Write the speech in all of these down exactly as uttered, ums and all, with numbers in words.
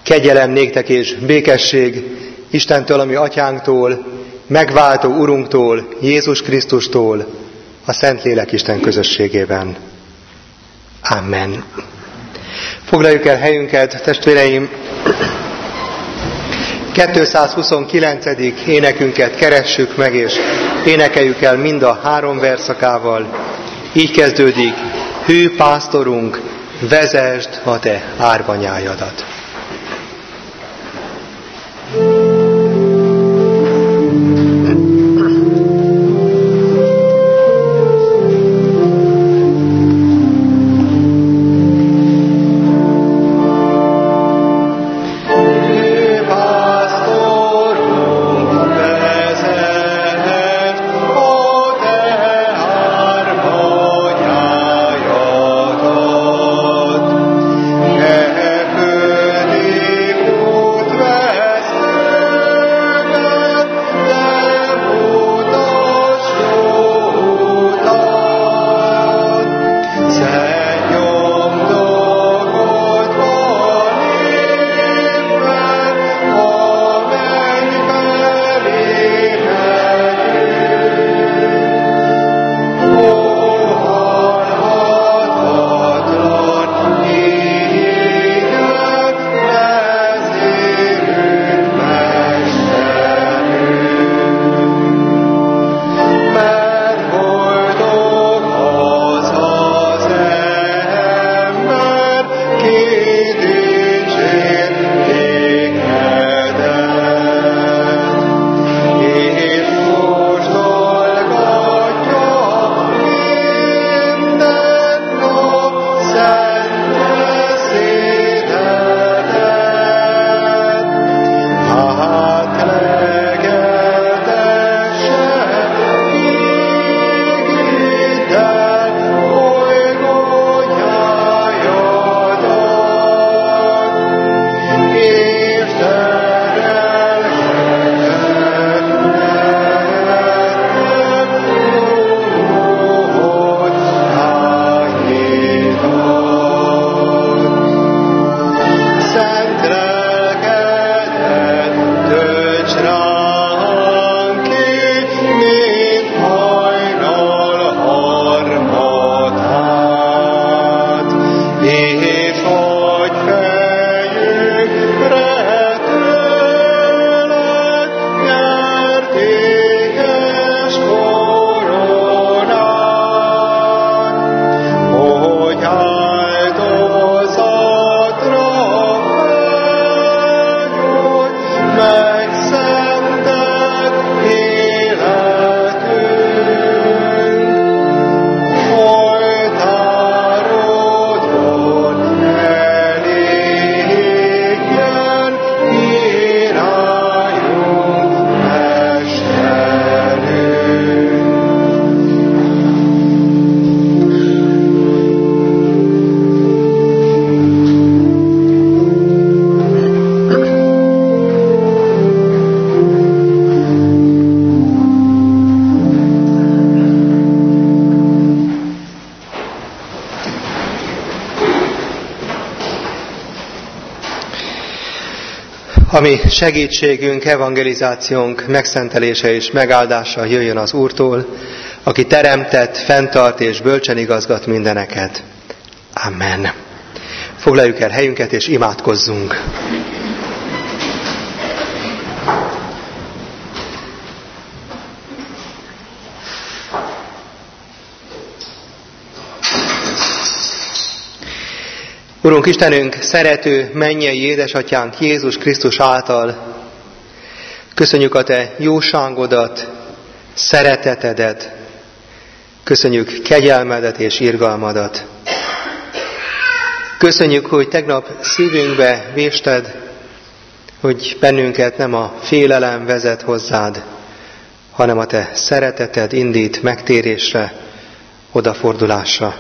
Kegyelem néktek és békesség Istentől, ami atyánktól, megváltó Urunktól, Jézus Krisztustól, a Szentlélek Isten közösségében. Amen. Foglaljuk el helyünket, testvéreim! kétszázhuszonkilencedik énekünket keressük meg, és énekeljük el mind a három verszakával. Így kezdődik: hű pásztorunk, vezesd a te árvanyájadat. Ami segítségünk, evangelizációnk megszentelése és megáldása jöjjön az Úrtól, aki teremtett, fenntart és bölcsen igazgat mindeneket. Amen. Foglaljuk el helyünket és imádkozzunk. Urunk Istenünk, szerető, mennyei édesatyánk Jézus Krisztus által köszönjük a Te jóságodat, szeretetedet, köszönjük kegyelmedet és irgalmadat. Köszönjük, hogy tegnap szívünkbe vésted, hogy bennünket nem a félelem vezet hozzád, hanem a Te szereteted indít megtérésre, odafordulásra.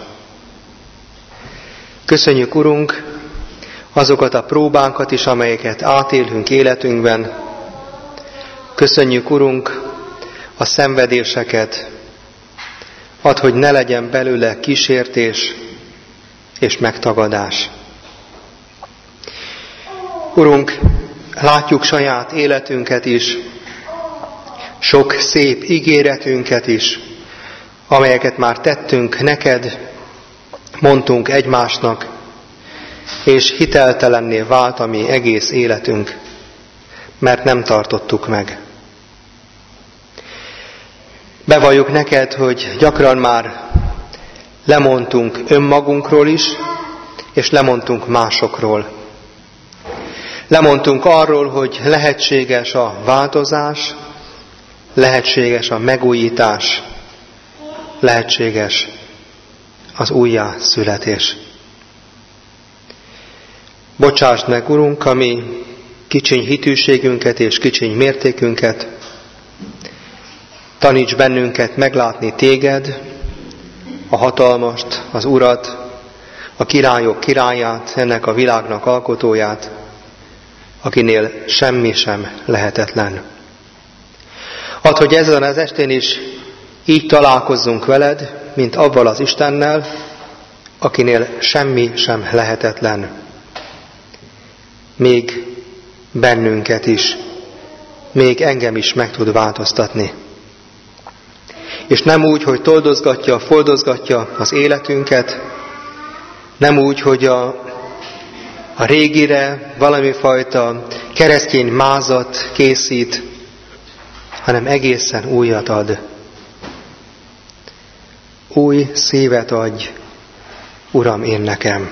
Köszönjük, Urunk, azokat a próbánkat is, amelyeket átélünk életünkben. Köszönjük, Urunk, a szenvedéseket. Add, hogy ne legyen belőle kísértés és megtagadás. Urunk, látjuk saját életünket is, sok szép ígéretünket is, amelyeket már tettünk neked, mondtunk egymásnak, és hiteltelenné vált a mi egész életünk, mert nem tartottuk meg. Bevalljuk neked, hogy gyakran már lemondtunk önmagunkról is, és lemondtunk másokról. Lemondtunk arról, hogy lehetséges a változás, lehetséges a megújítás, lehetséges az újjászületés. Bocsásd meg, Urunk, a mi kicsiny hitűségünket és kicsiny mértékünket, taníts bennünket meglátni téged, a hatalmast, az Urat, a királyok királyát, ennek a világnak alkotóját, akinél semmi sem lehetetlen. Add, hogy ezen az estén is így találkozzunk veled, mint avval az Istennel, akinél semmi sem lehetetlen. Még bennünket is, még engem is meg tud változtatni. És nem úgy, hogy toldozgatja, foldozgatja az életünket, nem úgy, hogy a, a régire valami fajta keresztény mázat készít, hanem egészen újat ad. Új szívet adj, Uram, én nekem.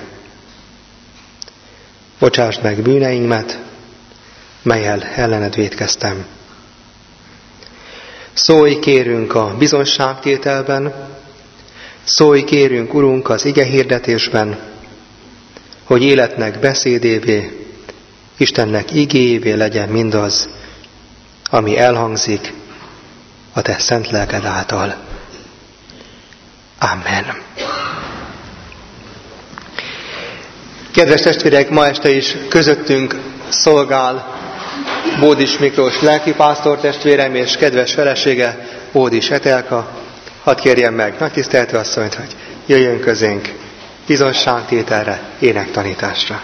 Bocsásd meg bűneimet, melyel ellened vétkeztem. Szólj kérünk a bizonyságtételben, szólj kérünk, Urunk, az igehirdetésben, hogy életnek beszédévé, Istennek igéjévé legyen mindaz, ami elhangzik a te szent lelked által. Amen. Kedves testvérek, ma este is közöttünk szolgál Bódis Miklós lelkipásztor testvérem és kedves felesége, Bódis Etelka. Hadd kérjem meg nagy tiszteletű asszonyt, hogy jöjjön közénk bizonyságtételre, énektanításra.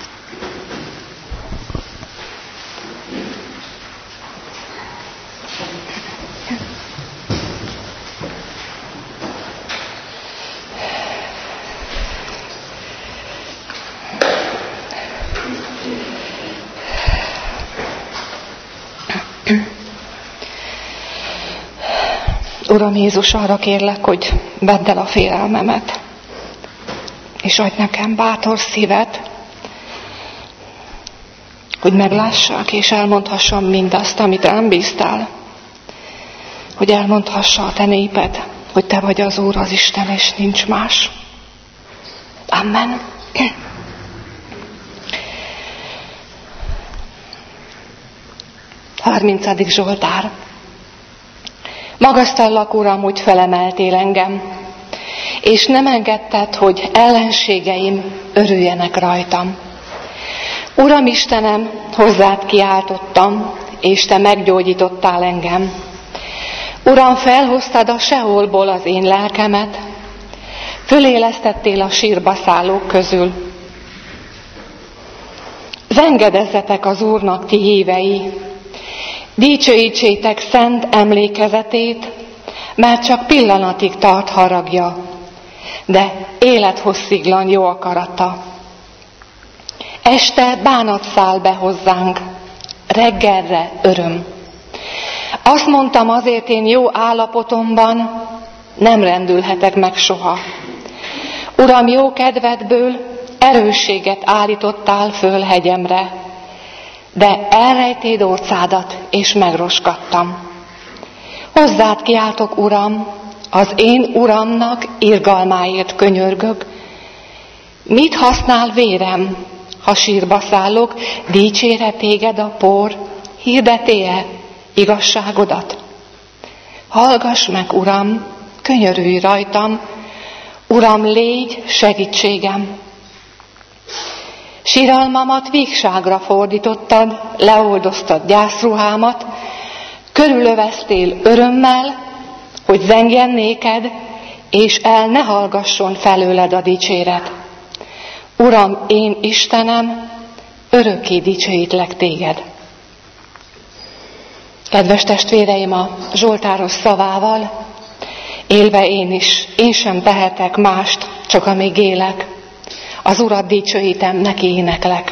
Uram Jézus, arra kérlek, hogy vedd el a félelmemet, és adj nekem bátor szívet, hogy meglássak és elmondhassam mindazt, amit rám bíztál, hogy elmondhassa a te néped, hogy te vagy az Úr, az Isten, és nincs más. Amen. harmincadik Zsoltár. Magasztallak, Uram, hogy felemeltél engem, és nem engedted, hogy ellenségeim örüljenek rajtam. Uram Istenem, hozzád kiáltottam, és te meggyógyítottál engem. Uram, felhoztad a seholból az én lelkemet, fölélesztettél a sírba szállók közül. Zengedezzetek az Úrnak, ti hívei, dicsőítsétek szent emlékezetét, mert csak pillanatig tart haragja, de élethossziglan jó akarata. Este bánat száll be hozzánk, reggelre öröm. Azt mondtam, azért én jó állapotomban nem rendülhetek meg soha. Uram, jó kedvedből erősséget állítottál föl hegyemre, de elrejtéd orcádat, és megroskadtam. Hozzád kiáltok, Uram, az én Uramnak irgalmáért könyörgök. Mit használ vérem, ha sírba szállok, dicsére téged a por, hirdeti-e igazságodat? Hallgass meg, Uram, könyörülj rajtam, Uram, légy segítségem. Síralmamat vígságra fordítottad, leoldoztad gyászruhámat, körülöveztél örömmel, hogy zengjen néked, és el ne hallgasson felőled a dicséret. Uram, én Istenem, örökké dicsőítlek téged. Kedves testvéreim, a zsoltáros szavával élve én is, én sem tehetek mást, csak amíg élek. Az Urat dicsőítem, neki éneklek.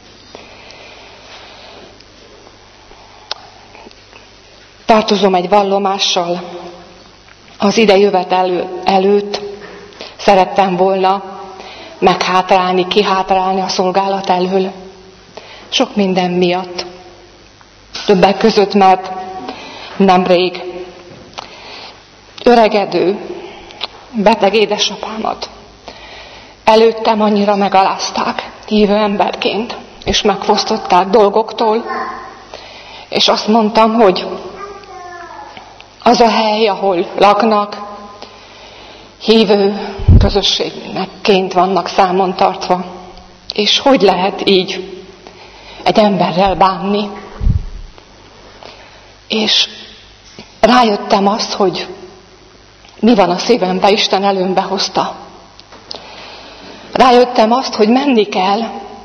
Tartozom egy vallomással. Az ide jövetel előtt szerettem volna meghátrálni, kihátrálni a szolgálat elől. Sok minden miatt. Többek között, mert nemrég öregedő, beteg édesapámat előttem annyira megalázták hívő emberként, és megfosztották dolgoktól, és azt mondtam, hogy az a hely, ahol laknak, hívő közösségként vannak számon tartva, és hogy lehet így egy emberrel bánni. És rájöttem azt, hogy mi van a szívembe, Isten előmbe hozta. Rájöttem azt, hogy menni kell,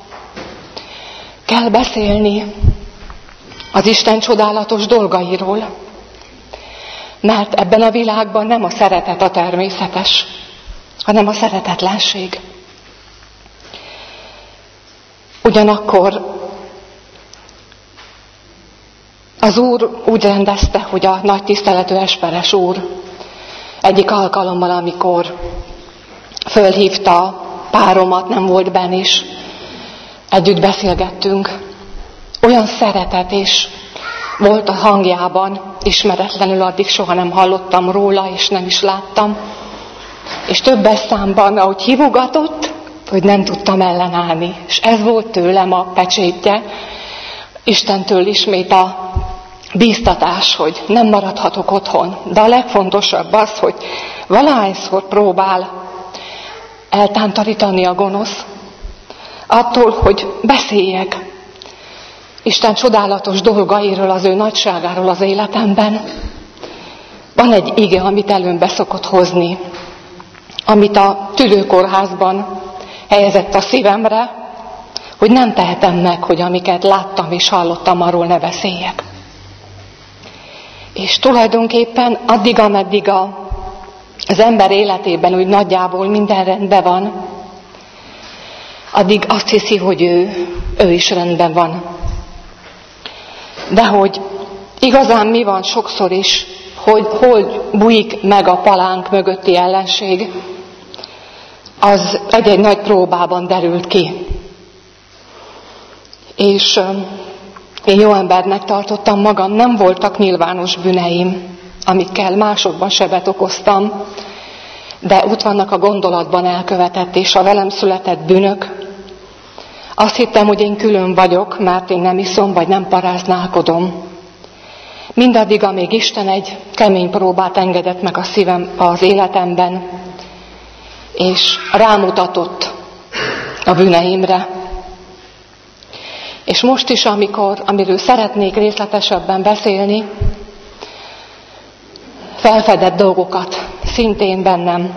kell beszélni az Isten csodálatos dolgairól, mert ebben a világban nem a szeretet a természetes, hanem a szeretetlenség. Ugyanakkor az Úr úgy rendezte, hogy a nagy tiszteletű Esperes úr egyik alkalommal, amikor fölhívta páromat, nem volt benn is, együtt beszélgettünk. Olyan szeretet és volt a hangjában, ismeretlenül addig soha nem hallottam róla, és nem is láttam. És többes számban, ahogy hívogatott, hogy nem tudtam ellenállni. És ez volt tőlem a pecsétje, Istentől ismét a bíztatás, hogy nem maradhatok otthon. De a legfontosabb az, hogy valahányszor próbál eltántorítani a gonosz, attól, hogy beszéljek Isten csodálatos dolgairól, az ő nagyságáról az életemben. Van egy ige, amit előmbe szokott hozni, amit a tüdőkórházban helyezett a szívemre, hogy nem tehetem meg, hogy amiket láttam és hallottam, arról ne beszéljek. És tulajdonképpen addig, ameddig a, az ember életében úgy nagyjából minden rendben van, addig azt hiszi, hogy ő, ő is rendben van. De hogy igazán mi van sokszor is, hogy hol bújik meg a palánk mögötti ellenség, az egy-egy nagy próbában derült ki. És én jó embernek tartottam magam, nem voltak nyilvános bűneim, amikkel másokban sebet okoztam, de ott vannak a gondolatban elkövetett és a velem született bűnök. Azt hittem, hogy én külön vagyok, mert én nem iszom, vagy nem paráználkodom. Mindaddig, amíg Isten egy kemény próbát engedett meg a szívem az életemben, és rámutatott a bűneimre. És most is, amikor, amiről szeretnék részletesebben beszélni, felfedett dolgokat szintén bennem.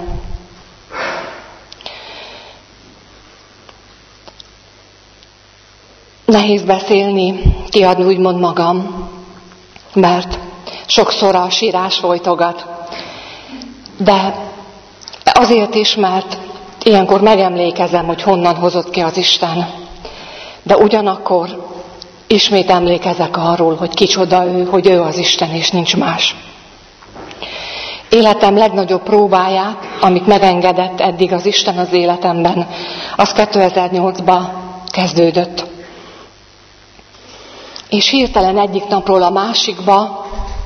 Nehéz beszélni, kiadni úgymond magam, mert sokszor a sírás folytogat. De azért is, mert ilyenkor megemlékezem, hogy honnan hozott ki az Isten. De ugyanakkor ismét emlékezek arról, hogy kicsoda ő, hogy ő az Isten, és nincs más. Életem legnagyobb próbáját, amit megengedett eddig az Isten az életemben, az kétezer-nyolcban kezdődött. És hirtelen egyik napról a másikba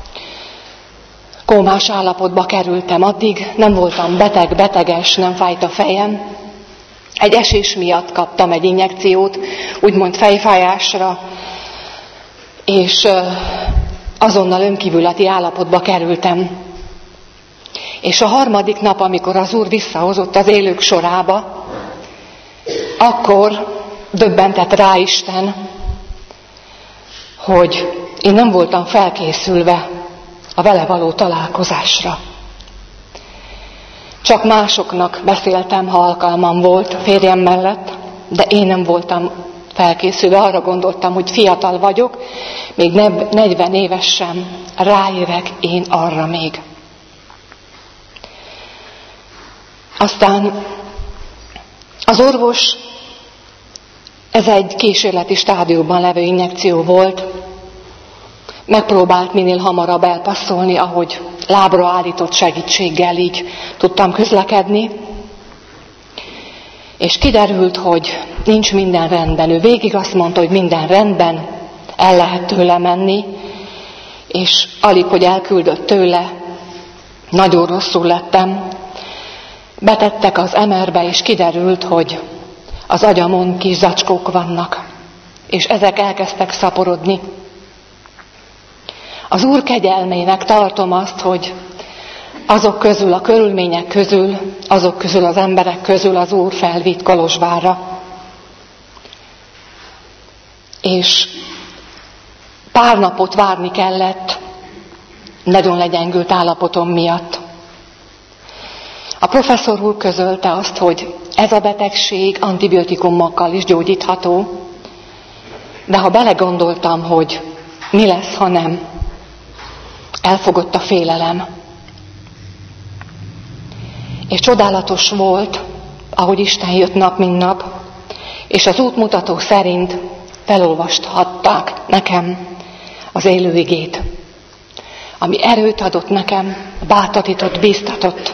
kómás állapotba kerültem. Addig nem voltam beteg, beteges, nem fájt a fejem. Egy esés miatt kaptam egy injekciót, úgymond fejfájásra, és azonnal önkívületi állapotba kerültem. És a harmadik nap, amikor az Úr visszahozott az élők sorába, akkor döbbentett rá Isten, hogy én nem voltam felkészülve a vele való találkozásra. Csak másoknak beszéltem, ha alkalmam volt férjem mellett, de én nem voltam felkészülve arra gondoltam, hogy fiatal vagyok, még negyven éves sem, ráérek én arra még. Aztán az orvos, ez egy kísérleti stádiumban levő injekció volt, megpróbált minél hamarabb elpasszolni, ahogy lábra állított segítséggel így tudtam közlekedni, és kiderült, hogy nincs minden rendben. Ő végig azt mondta, hogy minden rendben, el lehet tőle menni, és alig, hogy elküldött tőle, nagyon rosszul lettem. Betettek az em erbe, és kiderült, hogy az agyamon kis zacskók vannak, és ezek elkezdtek szaporodni. Az Úr kegyelmének tartom azt, hogy azok közül, a körülmények közül, azok közül az emberek közül az Úr felvitt Kolozsvárra. És pár napot várni kellett nagyon legyengült állapotom miatt. A professzor úr közölte azt, hogy ez a betegség antibiotikumokkal is gyógyítható, de ha belegondoltam, hogy mi lesz, ha nem, elfogott a félelem. És csodálatos volt, ahogy Isten jött nap, mint nap, és az útmutató szerint felolvashatták nekem az élő igét, ami erőt adott nekem, bátorított, bíztatott.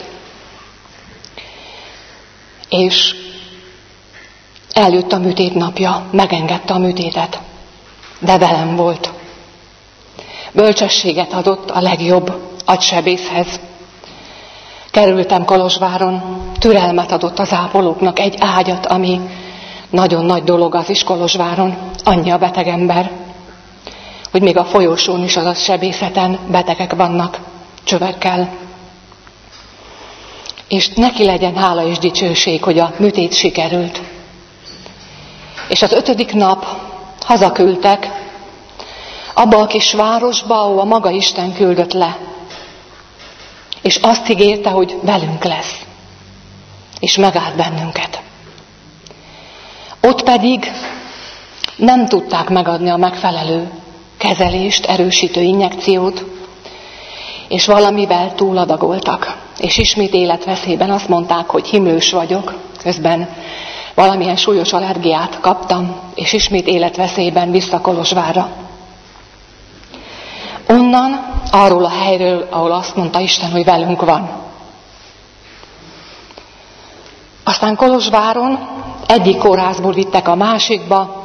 És eljött a műtét napja, megengedte a műtétet, de velem volt. Bölcsességet adott a legjobb agysebészhez. Kerültem Kolozsváron, türelmet adott az ápolóknak, egy ágyat, ami nagyon nagy dolog az is Kolozsváron, annyi a beteg ember, hogy még a folyosón is az agysebészeten betegek vannak csövekkel. És neki legyen hála és dicsőség, hogy a műtét sikerült. És az ötödik nap hazaküldtek abba a kis városba, ahol a maga Isten küldött le. És azt ígérte, hogy velünk lesz. És megállt bennünket. Ott pedig nem tudták megadni a megfelelő kezelést, erősítő injekciót, és valamivel túladagoltak. És ismét életveszélyben azt mondták, hogy himlős vagyok, közben valamilyen súlyos allergiát kaptam, és ismét életveszélyben vissza Kolozsvárra. Onnan, arról a helyről, ahol azt mondta Isten, hogy velünk van. Aztán Kolozsváron egyik kórházból vittek a másikba,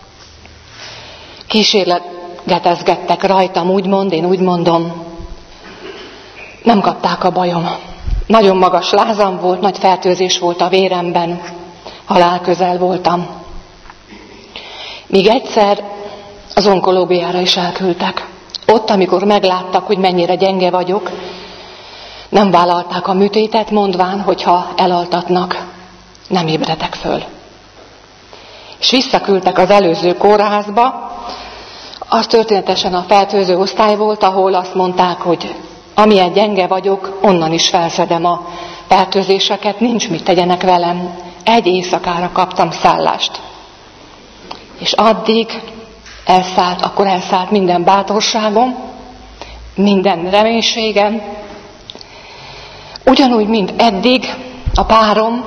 kísérletezgettek rajtam, úgymond, én úgy mondom, nem kapták a bajom. Nagyon magas lázam volt, nagy fertőzés volt a véremben, halál közel voltam. Míg egyszer az onkológiára is elküldtek. Ott, amikor megláttak, hogy mennyire gyenge vagyok, nem vállalták a műtétet, mondván, hogy ha elaltatnak, nem ébredek föl. És visszaküldtek az előző kórházba, az történetesen a fertőző osztály volt, ahol azt mondták, hogy amilyen gyenge vagyok, onnan is felszedem a fertőzéseket, nincs mit tegyenek velem. Egy éjszakára kaptam szállást. És addig elszállt, akkor elszállt minden bátorságom, minden reménységem. Ugyanúgy, mint eddig, a párom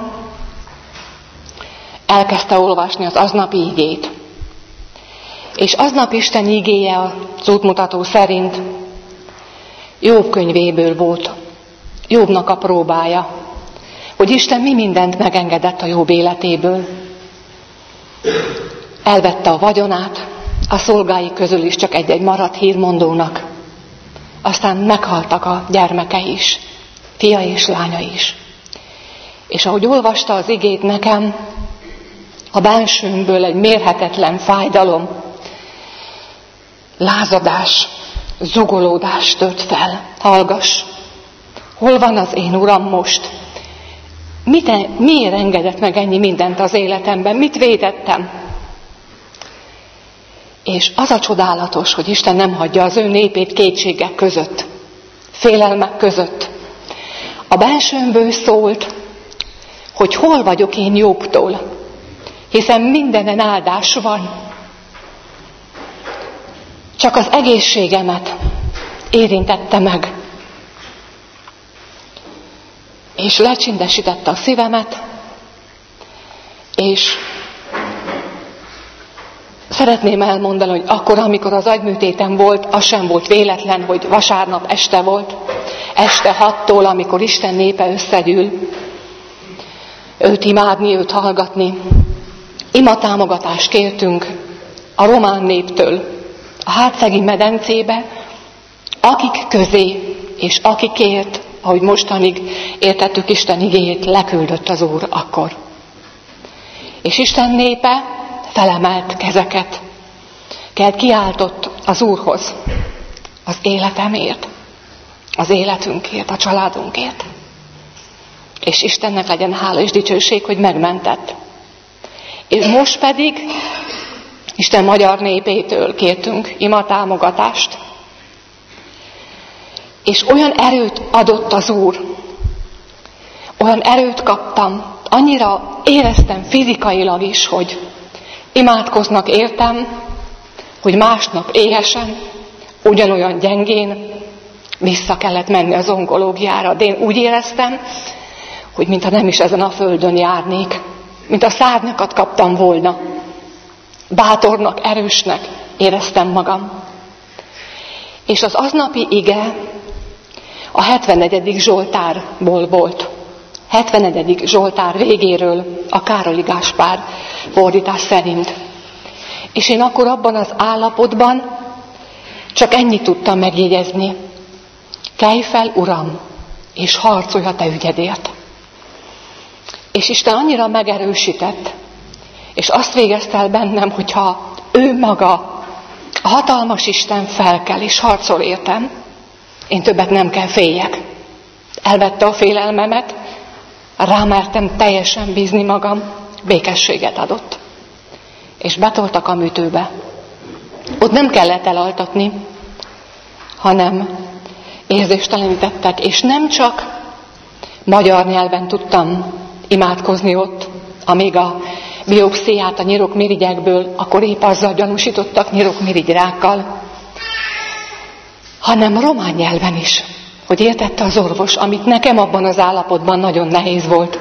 elkezdte olvasni az aznapi igét. És aznap Isten igéje az útmutató szerint Jobb könyvéből volt, Jobbnak a próbája, hogy Isten mi mindent megengedett a Jobb életéből. Elvette a vagyonát, a szolgái közül is csak egy-egy maradt hírmondónak. Aztán meghaltak a gyermekei is, fia és lánya is. És ahogy olvasta az igét nekem, a bensőmből egy mérhetetlen fájdalom, lázadás, zugolódás tört fel. Hallgass, hol van az én Uram most? Mit, miért engedett meg ennyi mindent az életemben? Mit vétettem? És az a csodálatos, hogy Isten nem hagyja az ő népét kétségek között, félelmek között. A bensőmből szólt, hogy hol vagyok én Jobbtól. hiszen mindenen áldás van. Csak az egészségemet érintette meg, és lecsindesítette a szívemet, és szeretném elmondani, hogy akkor, amikor az agyműtétem volt, az sem volt véletlen, hogy vasárnap este volt, este hattól, amikor Isten népe összegyűl, őt imádni, őt hallgatni. Imatámogatást kértünk a román néptől a Hátszegi medencébe, akik közé és akikért, ahogy mostanig értettük Isten igéjét, leküldött az Úr akkor. És Isten népe felemelt kezeket, kelt kiáltott az Úrhoz az életemért, az életünkért, a családunkért. És Istennek legyen hála és dicsőség, hogy megmentett. És most pedig Isten magyar népétől kértünk imatámogatást, és olyan erőt adott az Úr, olyan erőt kaptam, annyira éreztem fizikailag is, hogy imádkoznak értem, hogy másnap éhesen, ugyanolyan gyengén vissza kellett menni az onkológiára. De én úgy éreztem, hogy mintha nem is ezen a földön járnék, mint a szárnyakat kaptam volna. Bátornak, erősnek éreztem magam. És az aznapi ige a hetvennegyedik Zsoltárból volt. hetvennegyedik Zsoltár végéről, a Károli Gáspár fordítás szerint. És én akkor abban az állapotban csak ennyit tudtam megjegyezni. Kelj fel, Uram, és harcolj a te ügyedért. És Isten annyira megerősített, és azt végezte el bennem, hogyha ő maga, a hatalmas Isten felkel és harcol értem, én többet nem kell féljek. Elvette a félelmemet, rámertem teljesen bízni magam, békességet adott. És betoltak a műtőbe. Ott nem kellett elaltatni, hanem érzéstelenítettek, és nem csak magyar nyelven tudtam imádkozni ott, amíg a biopsziát a nyirokmirigyekből, akkor épp azzal gyanúsítottak nyirokmirigyrákkal, hanem román nyelven is, hogy értette az orvos, amit nekem abban az állapotban nagyon nehéz volt.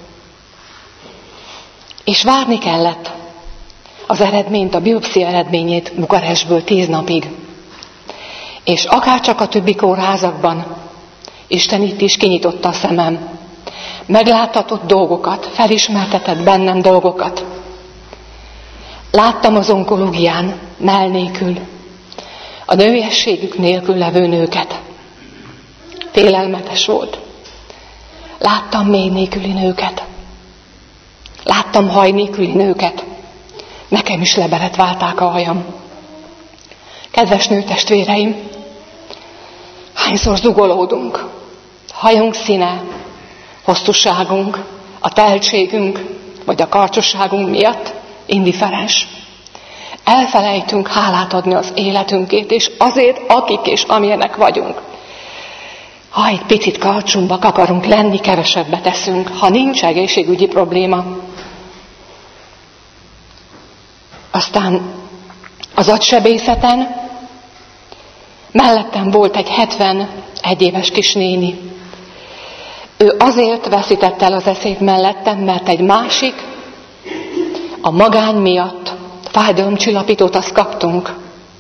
És várni kellett az eredményt, a biopszia eredményét Bukarestből tíz napig. És akárcsak a többi kórházakban, Isten itt is kinyitotta a szemem. Megláthatott dolgokat, felismertetett bennem dolgokat. Láttam az onkológián mell nélkül, a nőiességük nélkül levő nőket. Félelmetes volt. Láttam mély nélküli nőket. Láttam haj nélküli nőket. Nekem is lebeletválták a hajam. Kedves nőtestvéreim, hányszor zugolódunk? Hajunk színe, hosszúságunk, a teltségünk, vagy a karcsosságunk miatt indiferens. Elfelejtünk hálát adni az életünkért, és azért, akik és amilyenek vagyunk. Ha egy picit karcsúbbak akarunk lenni, kevesebbet teszünk, ha nincs egészségügyi probléma. Aztán az agysebészeten mellettem volt egy hetvenegy éves kis néni. Ő azért veszített el az eszét mellettem, mert egy másik, a magány miatt fájdalomcsillapítót azt kaptunk.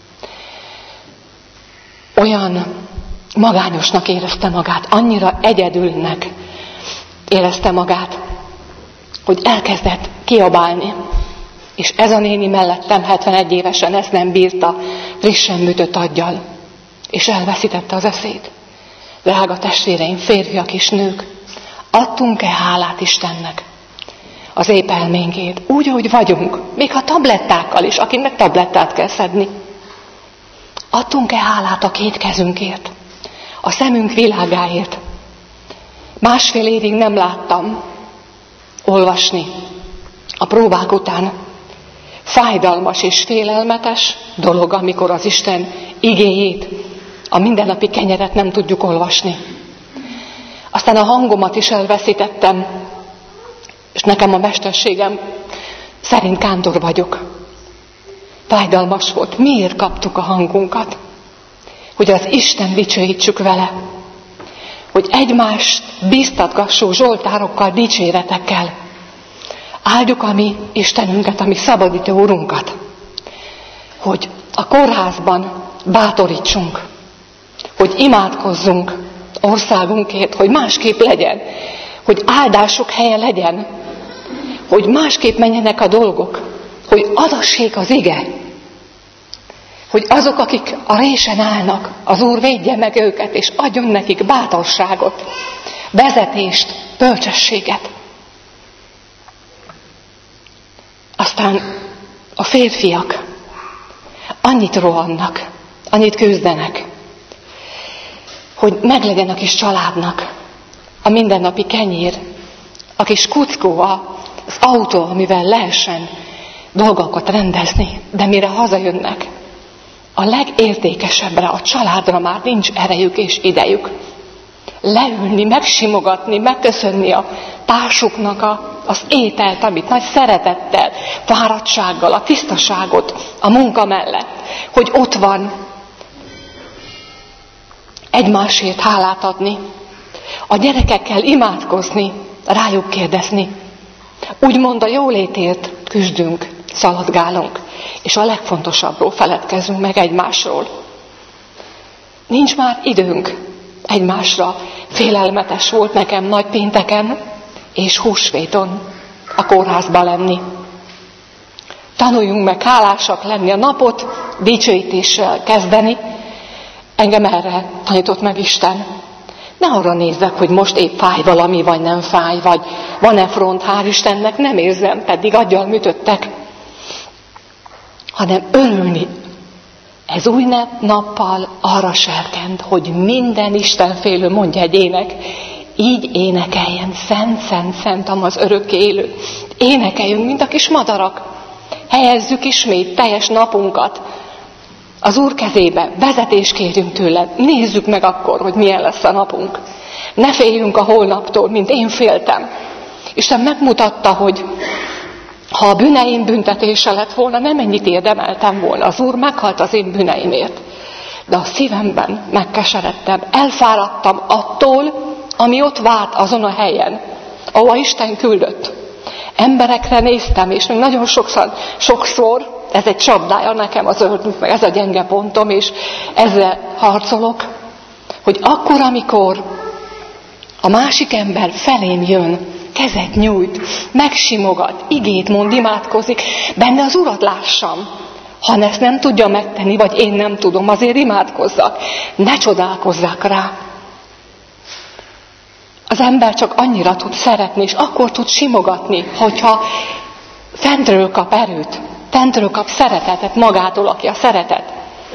Olyan magányosnak érezte magát, annyira egyedülnek érezte magát, hogy elkezdett kiabálni. És ez a néni mellettem hetvenegy évesen ezt nem bírta, frissen műtött aggyal, és elveszítette az eszét. Drága testvéreim, férfiak és nők, adtunk-e hálát Istennek az épp elménkért, úgy, ahogy vagyunk, még ha tablettákkal is, akinek tablettát kell szedni. Adtunk-e hálát a két kezünkért, a szemünk világáért? Másfél évig nem láttam olvasni a próbák után. Fájdalmas és félelmetes dolog, amikor az Isten igéjét, a mindennapi kenyeret nem tudjuk olvasni. Aztán a hangomat is elveszítettem, és nekem a mesterségem Szerint kántor vagyok. Fájdalmas volt. Miért kaptuk a hangunkat? Hogy az Isten dicsőítsük vele. Hogy egymást bíztatgassuk zsoltárokkal, dicséretekkel. Áldjuk a mi Istenünket, a mi szabadító Úrunkat. Hogy a kórházban bátorítsunk. Hogy imádkozzunk országunkért, hogy másképp legyen. Hogy áldások helye legyen. Hogy másképp menjenek a dolgok. Hogy adassék az ige. Hogy azok, akik a résen állnak, az Úr védje meg őket, és adjon nekik bátorságot, vezetést, bölcsességet. Aztán a férfiak annyit rohannak, annyit küzdenek, hogy meglegyen a kis családnak a mindennapi kenyér, a kis kuckó, az autó, amivel lehessen dolgokat rendezni, de mire hazajönnek, a legértékesebbre, a családra már nincs erejük és idejük. Leülni, megsimogatni, megköszönni a társuknak a, az ételt, amit nagy szeretettel, fáradtsággal, a tisztaságot, a munka mellett, hogy ott van, egymásért hálát adni, a gyerekekkel imádkozni, rájuk kérdezni. Úgymond a jólétért küzdünk, szaladgálunk, és a legfontosabbról feledkezünk meg egymásról. Nincs már időnk egymásra. Félelmetes volt nekem nagypénteken és húsvéton a kórházba lenni. Tanuljunk meg hálásak lenni, a napot dicsőítéssel kezdeni. Engem erre tanított meg Isten. Ne arra nézzek, hogy most épp fáj valami, vagy nem fáj, vagy van-e front, hál' Istennek, nem érzem, pedig aggyal műtöttek. Hanem örülni. Ez új nappal arra serkent, hogy minden istenfélő, mondja egy ének, így énekeljen, szent, szent, szent, az örökké élő. Énekeljünk, mint a kis madarak. Helyezzük ismét teljes napunkat az Úr kezébe, vezetést kérjünk tőle, nézzük meg akkor, hogy milyen lesz a napunk. Ne féljünk a holnaptól, mint én féltem. Isten megmutatta, hogy ha a bűneim büntetése lett volna, nem ennyit érdemeltem volna. Az Úr meghalt az én bűneimért. De a szívemben megkeseredtem, elfáradtam attól, ami ott várt azon a helyen, ahol Isten küldött. Emberekre néztem, és még nagyon sokszor, sokszor ez egy csapdája nekem az ördög, meg ez a gyenge pontom, és ezzel harcolok, hogy akkor, amikor a másik ember felém jön, kezet nyújt, megsimogat, igét mond, imádkozik, benne az Urat lássam. Ha ezt nem tudja megtenni, vagy én nem tudom, azért imádkozzak. Ne csodálkozzak rá. Az ember csak annyira tud szeretni, és akkor tud simogatni, hogyha fentről kap erőt, fentről kap szeretetet magától, aki a szeretet.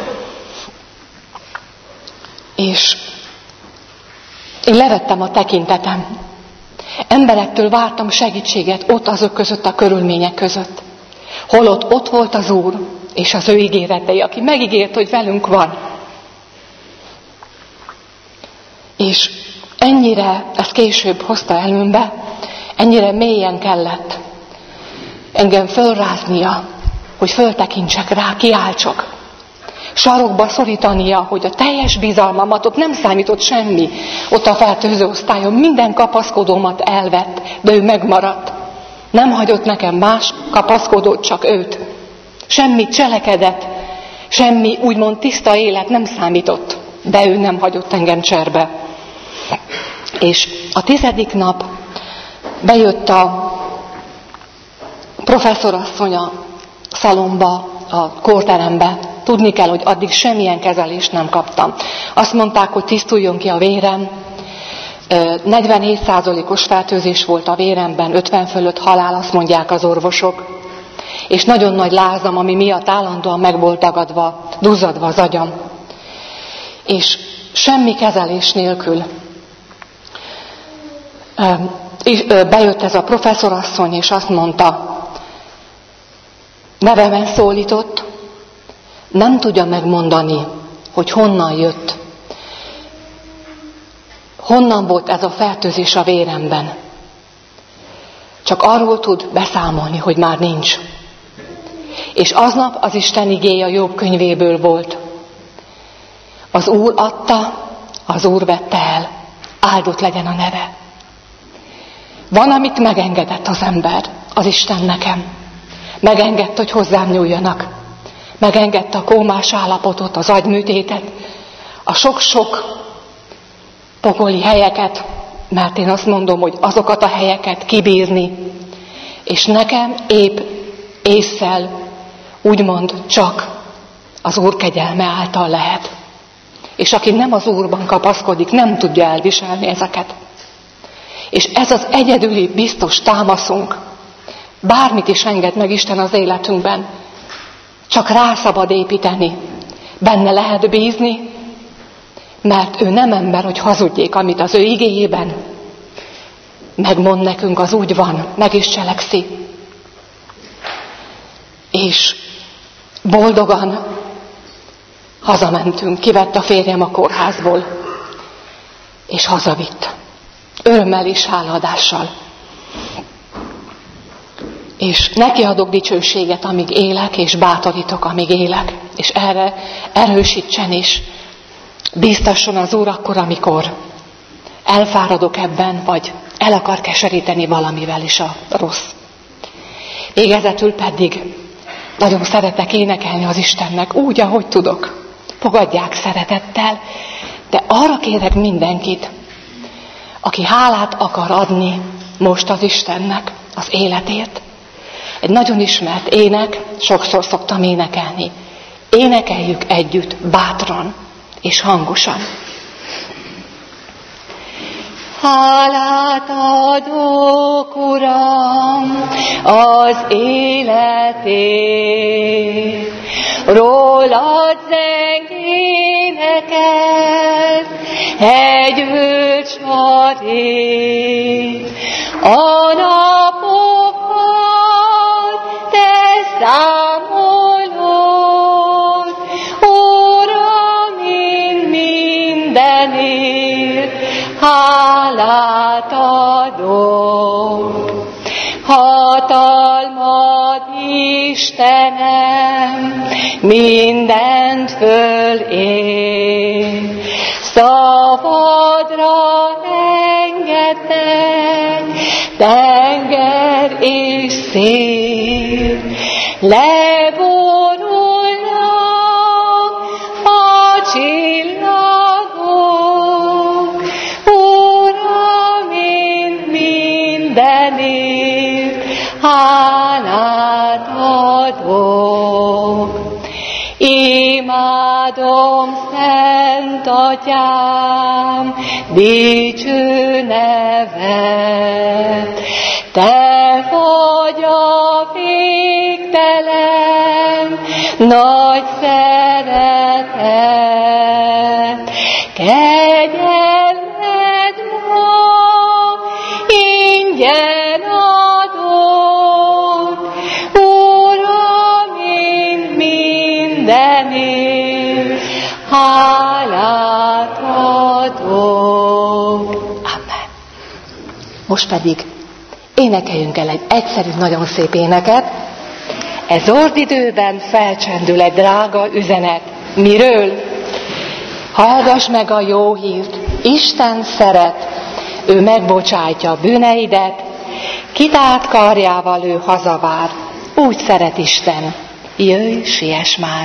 És én levettem a tekintetem. Emberektől vártam segítséget ott azok között, a körülmények között. Holott ott volt az Úr és az ő ígéretei, aki megígért, hogy velünk van. És ennyire, ezt később hozta előmbe, ennyire mélyen kellett engem fölráznia, hogy föltekintsek rá, kiáltsak. Sarokba szorítania, hogy a teljes bizalmamat, ott nem számított semmi. Ott a fertőző osztályon minden kapaszkodómat elvett, de ő megmaradt. Nem hagyott nekem más kapaszkodót, csak őt. Semmi cselekedet, semmi úgymond tiszta élet nem számított, de ő nem hagyott engem cserbe. És a tizedik nap bejött a professzorasszony a szalomba, a kórterembe. Tudni kell, hogy addig semmilyen kezelést nem kaptam. Azt mondták, hogy tisztuljon ki a vérem. negyvenhét százalékos fertőzés volt a véremben, ötven fölött halál, azt mondják az orvosok. És nagyon nagy lázam, ami miatt állandóan meg volt tagadva, duzzadva az agyam. És semmi kezelés nélkül bejött ez a professzorasszony, és azt mondta, nevemen szólított, nem tudja megmondani, hogy honnan jött. Honnan volt ez a fertőzés a véremben. csak arról tud beszámolni, hogy már nincs. És aznap az Isten igéje a Jobb könyvéből volt. Az Úr adta, az Úr vette el. Áldott legyen a neve. Van, amit megengedett az ember, az Isten nekem. Megengedte, hogy hozzám nyúljanak. Megengedte a kómás állapotot, az agyműtétet, a sok-sok pokoli helyeket, mert én azt mondom, hogy azokat a helyeket kibírni, és nekem épp ésszel, úgymond csak az Úr kegyelme által lehet. És aki nem az Úrban kapaszkodik, nem tudja elviselni ezeket. És ez az egyedüli biztos támaszunk. Bármit is enged meg Isten az életünkben, csak rá szabad építeni. Benne lehet bízni, mert ő nem ember, hogy hazudjék, amit az ő igéjében megmond nekünk, az úgy van, meg is cselekszi. És boldogan hazamentünk, kivett a férjem a kórházból, és hazavitt. Örömmel és hálaadással. És neki adok dicsőséget, amíg élek, és bátorítok, amíg élek. És erre erősítsen is. Bíztasson az Úr akkor, amikor elfáradok ebben, vagy el akar keseríteni valamivel is a rossz. Végezetül pedig nagyon szeretek énekelni az Istennek, úgy, ahogy tudok. Fogadják szeretettel, de arra kérek mindenkit, aki hálát akar adni most az Istennek az életért. Egy nagyon ismert ének, sokszor szoktam énekelni. Énekeljük együtt, bátran és hangosan. Hálát adok, Uram, az életért, rólad zeng énekel, egy völcsarét, a napokat te számolod, Uram, én mindenért hálát adok. Hatalmad, Istenem, mindent fölér, szabadra engedtek, tenger és szél, leborulnak a csillagok, Uram, én mindenért hálát adok. Imádom szent Atyám, dicső neved, te vagy a végtelen, nagy szeretet, kegyelmed ma ingyen adott, Uram, én mindenért hálát adok. Amen. Most pedig énekeljünk el egy egyszerű, nagyon szép éneket. Ez zordidőben felcsendül egy drága üzenet. Miről? Hallgass meg a jó hírt. Isten szeret, ő megbocsátja a bűneidet, kitárt karjával ő hazavár. Úgy szeret Isten. Jöjj, siess már!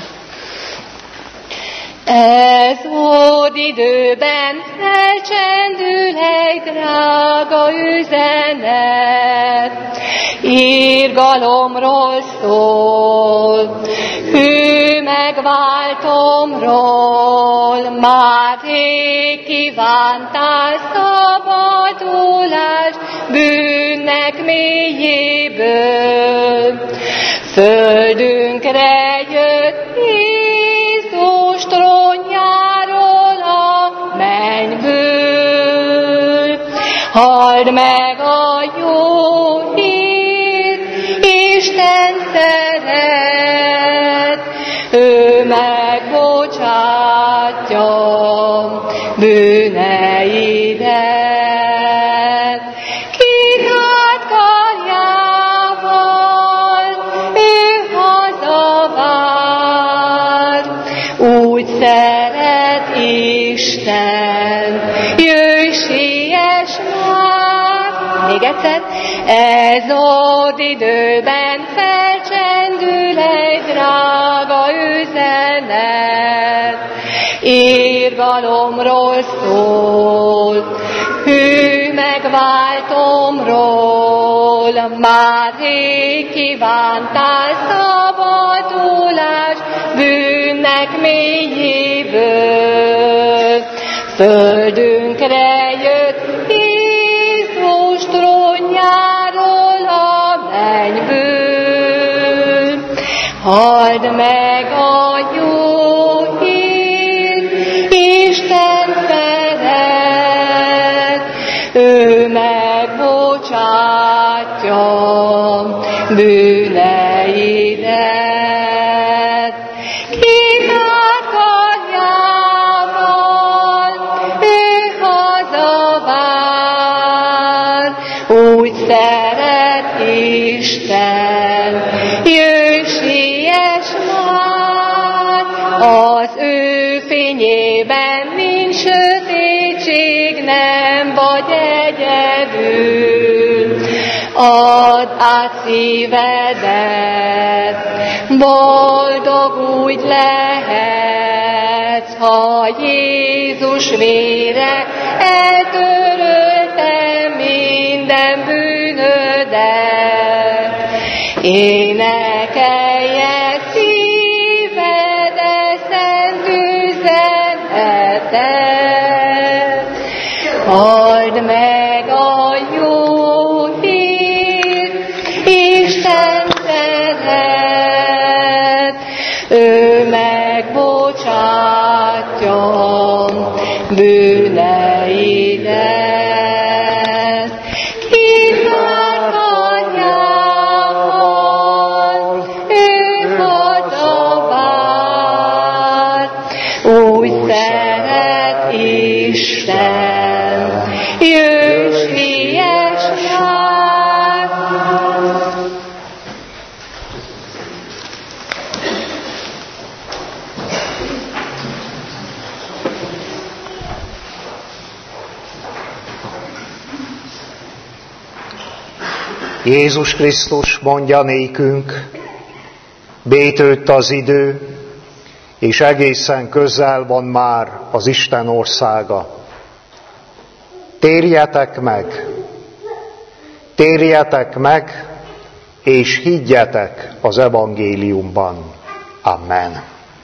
Ez ód időben felcsendül egy drága üzenet, irgalomról szól, hű megváltomról, már rég kívántál szabadulást bűnnek mélyéből. Földünkre jött Jézus trónjáról a mennyből. Halld meg a jó hír, Isten szeret, ő megbocsátja bűneidet. Kitárt karjával úgy szeret Isten, jöjj, siess már. Még egyszer, ez az időben felcsendül egy drága üzenet, irgalomról szól, hű megváltomról, már rég kívántál szabadulás bűnnek mélyéből. Földünkre jött Jézus trónjáról a mennyből, halld meg a jó hír, Isten szeret, ő megbocsátja bűneidet. Kizárt karjával ő hazavár, úgy szeret Isten, jöjj, siess már, az ő fényében nincs sötétség, nem vagy egyedül. Add át szívedet, boldog úgy lehetsz, ha Jézus vére eltörölte minden bűnödet. Énekelje szíved e szent üzenetet, halld meg a jó hír, Isten szeret, ő megbocsátja bűneidet. Kizárt karjával ő hazavár, úgy szeret Isten, jöjj, siess már. Jézus Krisztus mondja nékünk, bétőtt az idő, és egészen közel van már az Isten országa. Térjetek meg, térjetek meg, és higgyetek az evangéliumban. Amen.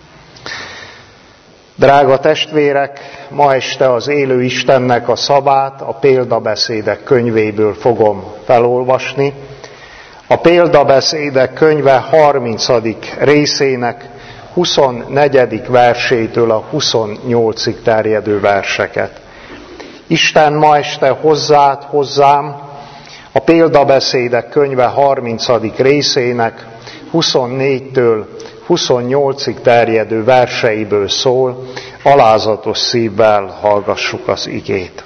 Drága testvérek, ma este az élő Istennek a szavát a példabeszédek könyvéből fogom felolvasni. A példabeszédek könyve harmincadik részének huszonnegyedik versétől a huszonnyolcig terjedő verseket. Isten ma este hozzád, hozzám a példabeszédek könyve harmincadik részének huszonnégytől huszonnyolcig terjedő verseiből szól, alázatos szívvel hallgassuk az igét.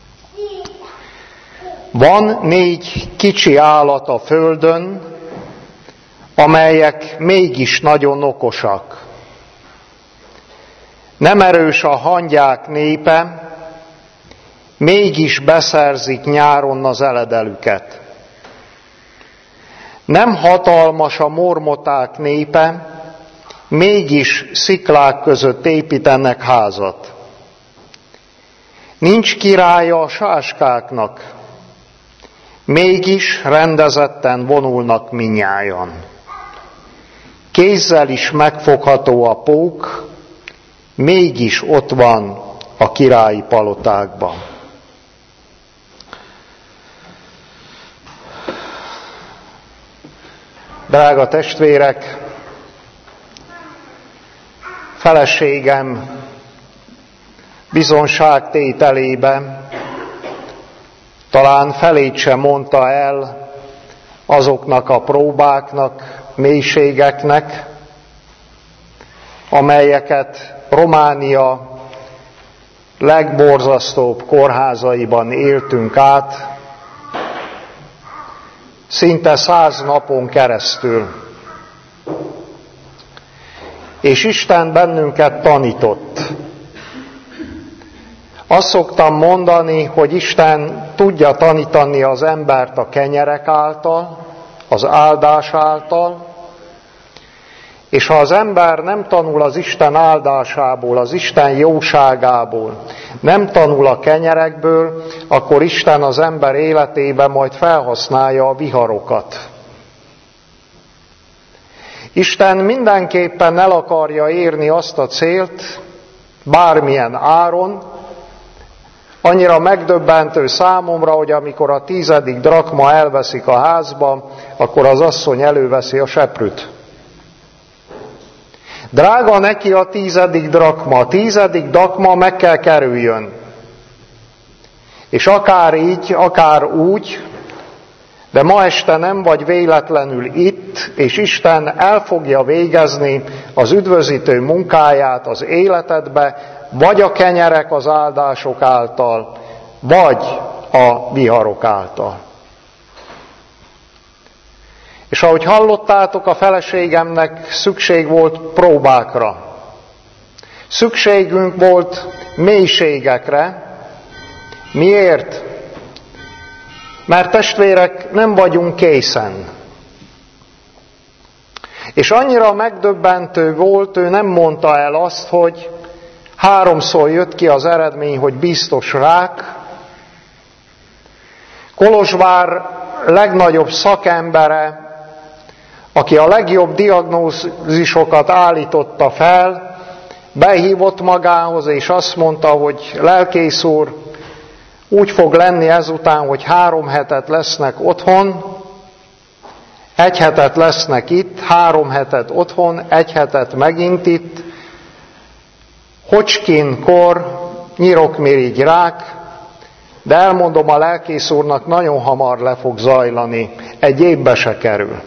Van négy kicsi állat a földön, amelyek mégis nagyon okosak. Nem erős a hangyák népe, mégis beszerzik nyáron az eledelüket. Nem hatalmas a mormoták népe, mégis sziklák között építenek házat. Nincs királya a sáskáknak, mégis rendezetten vonulnak minnyájan. Kézzel is megfogható a pók, mégis ott van a királyi palotákban. Drága testvérek, feleségem bizonságtételében talán felét sem mondta el azoknak a próbáknak, mélységeknek, amelyeket Románia legborzasztóbb kórházaiban éltünk át, szinte száz napon keresztül. és Isten bennünket tanított. Azt szoktam mondani, hogy Isten tudja tanítani az embert a kenyerek által, az áldás által, és ha az ember nem tanul az Isten áldásából, az Isten jóságából, nem tanul a kenyerekből, akkor Isten az ember életében majd felhasználja a viharokat. Isten mindenképpen el akarja érni azt a célt, bármilyen áron. Annyira megdöbbentő számomra, hogy amikor a tizedik drakma elveszik a házba, akkor az asszony előveszi a seprűt. Drága neki a tizedik drakma, a tizedik drakma meg kell kerüljön. És akár így, akár úgy, de ma este nem vagy véletlenül itt, és Isten el fogja végezni az üdvözítő munkáját az életedbe, vagy a kenyerek az áldások által, vagy a viharok által. És ahogy hallottátok, a feleségemnek szükség volt próbákra. Szükségünk volt mélységekre. Miért? Mert testvérek, nem vagyunk készen. És annyira megdöbbentő volt, ő nem mondta el azt, hogy háromszor jött ki az eredmény, hogy biztos rák. Kolozsvár legnagyobb szakembere, aki a legjobb diagnózisokat állította fel, behívott magához, és azt mondta, hogy lelkész úr, úgy fog lenni ezután, hogy három hetet lesznek otthon, egy hetet lesznek itt, három hetet otthon, egy hetet megint itt, Hodgkin-kor, nyirokmirigy rák, de elmondom a lelkész úrnak, nagyon hamar le fog zajlani, egy évbe se kerül.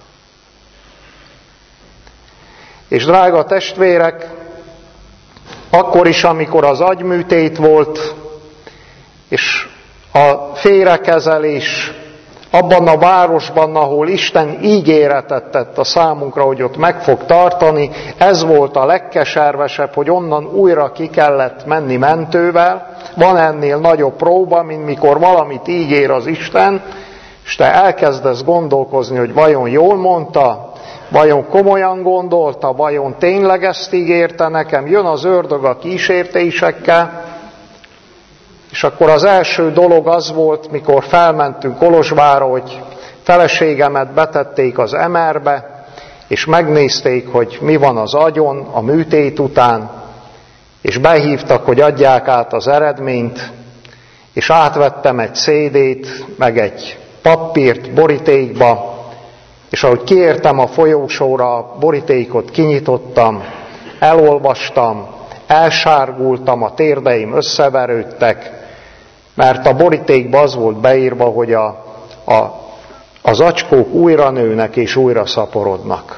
És drága testvérek, akkor is, amikor az agyműtét volt, és a félrekezelés abban a városban, ahol Isten ígéretet tett a számunkra, hogy ott meg fog tartani, ez volt a legkeservesebb, hogy onnan újra ki kellett menni mentővel. Van ennél nagyobb próba, mint mikor valamit ígér az Isten, és te elkezdesz gondolkozni, hogy vajon jól mondta, vajon komolyan gondolta, vajon tényleg ezt ígérte nekem, jön az ördög a kísértésekkel. És akkor az első dolog az volt, mikor felmentünk Kolozsvárra, hogy feleségemet betették az em erbe, és megnézték, hogy mi van az agyon a műtét után, és behívtak, hogy adják át az eredményt, és átvettem egy cé dét, meg egy papírt borítékba, és ahogy kiértem a folyósóra, a borítékot kinyitottam, elolvastam, elsárgultam, a térdeim összeverődtek, mert a borítékban az volt beírva, hogy a, a, az acskók újra nőnek és újra szaporodnak.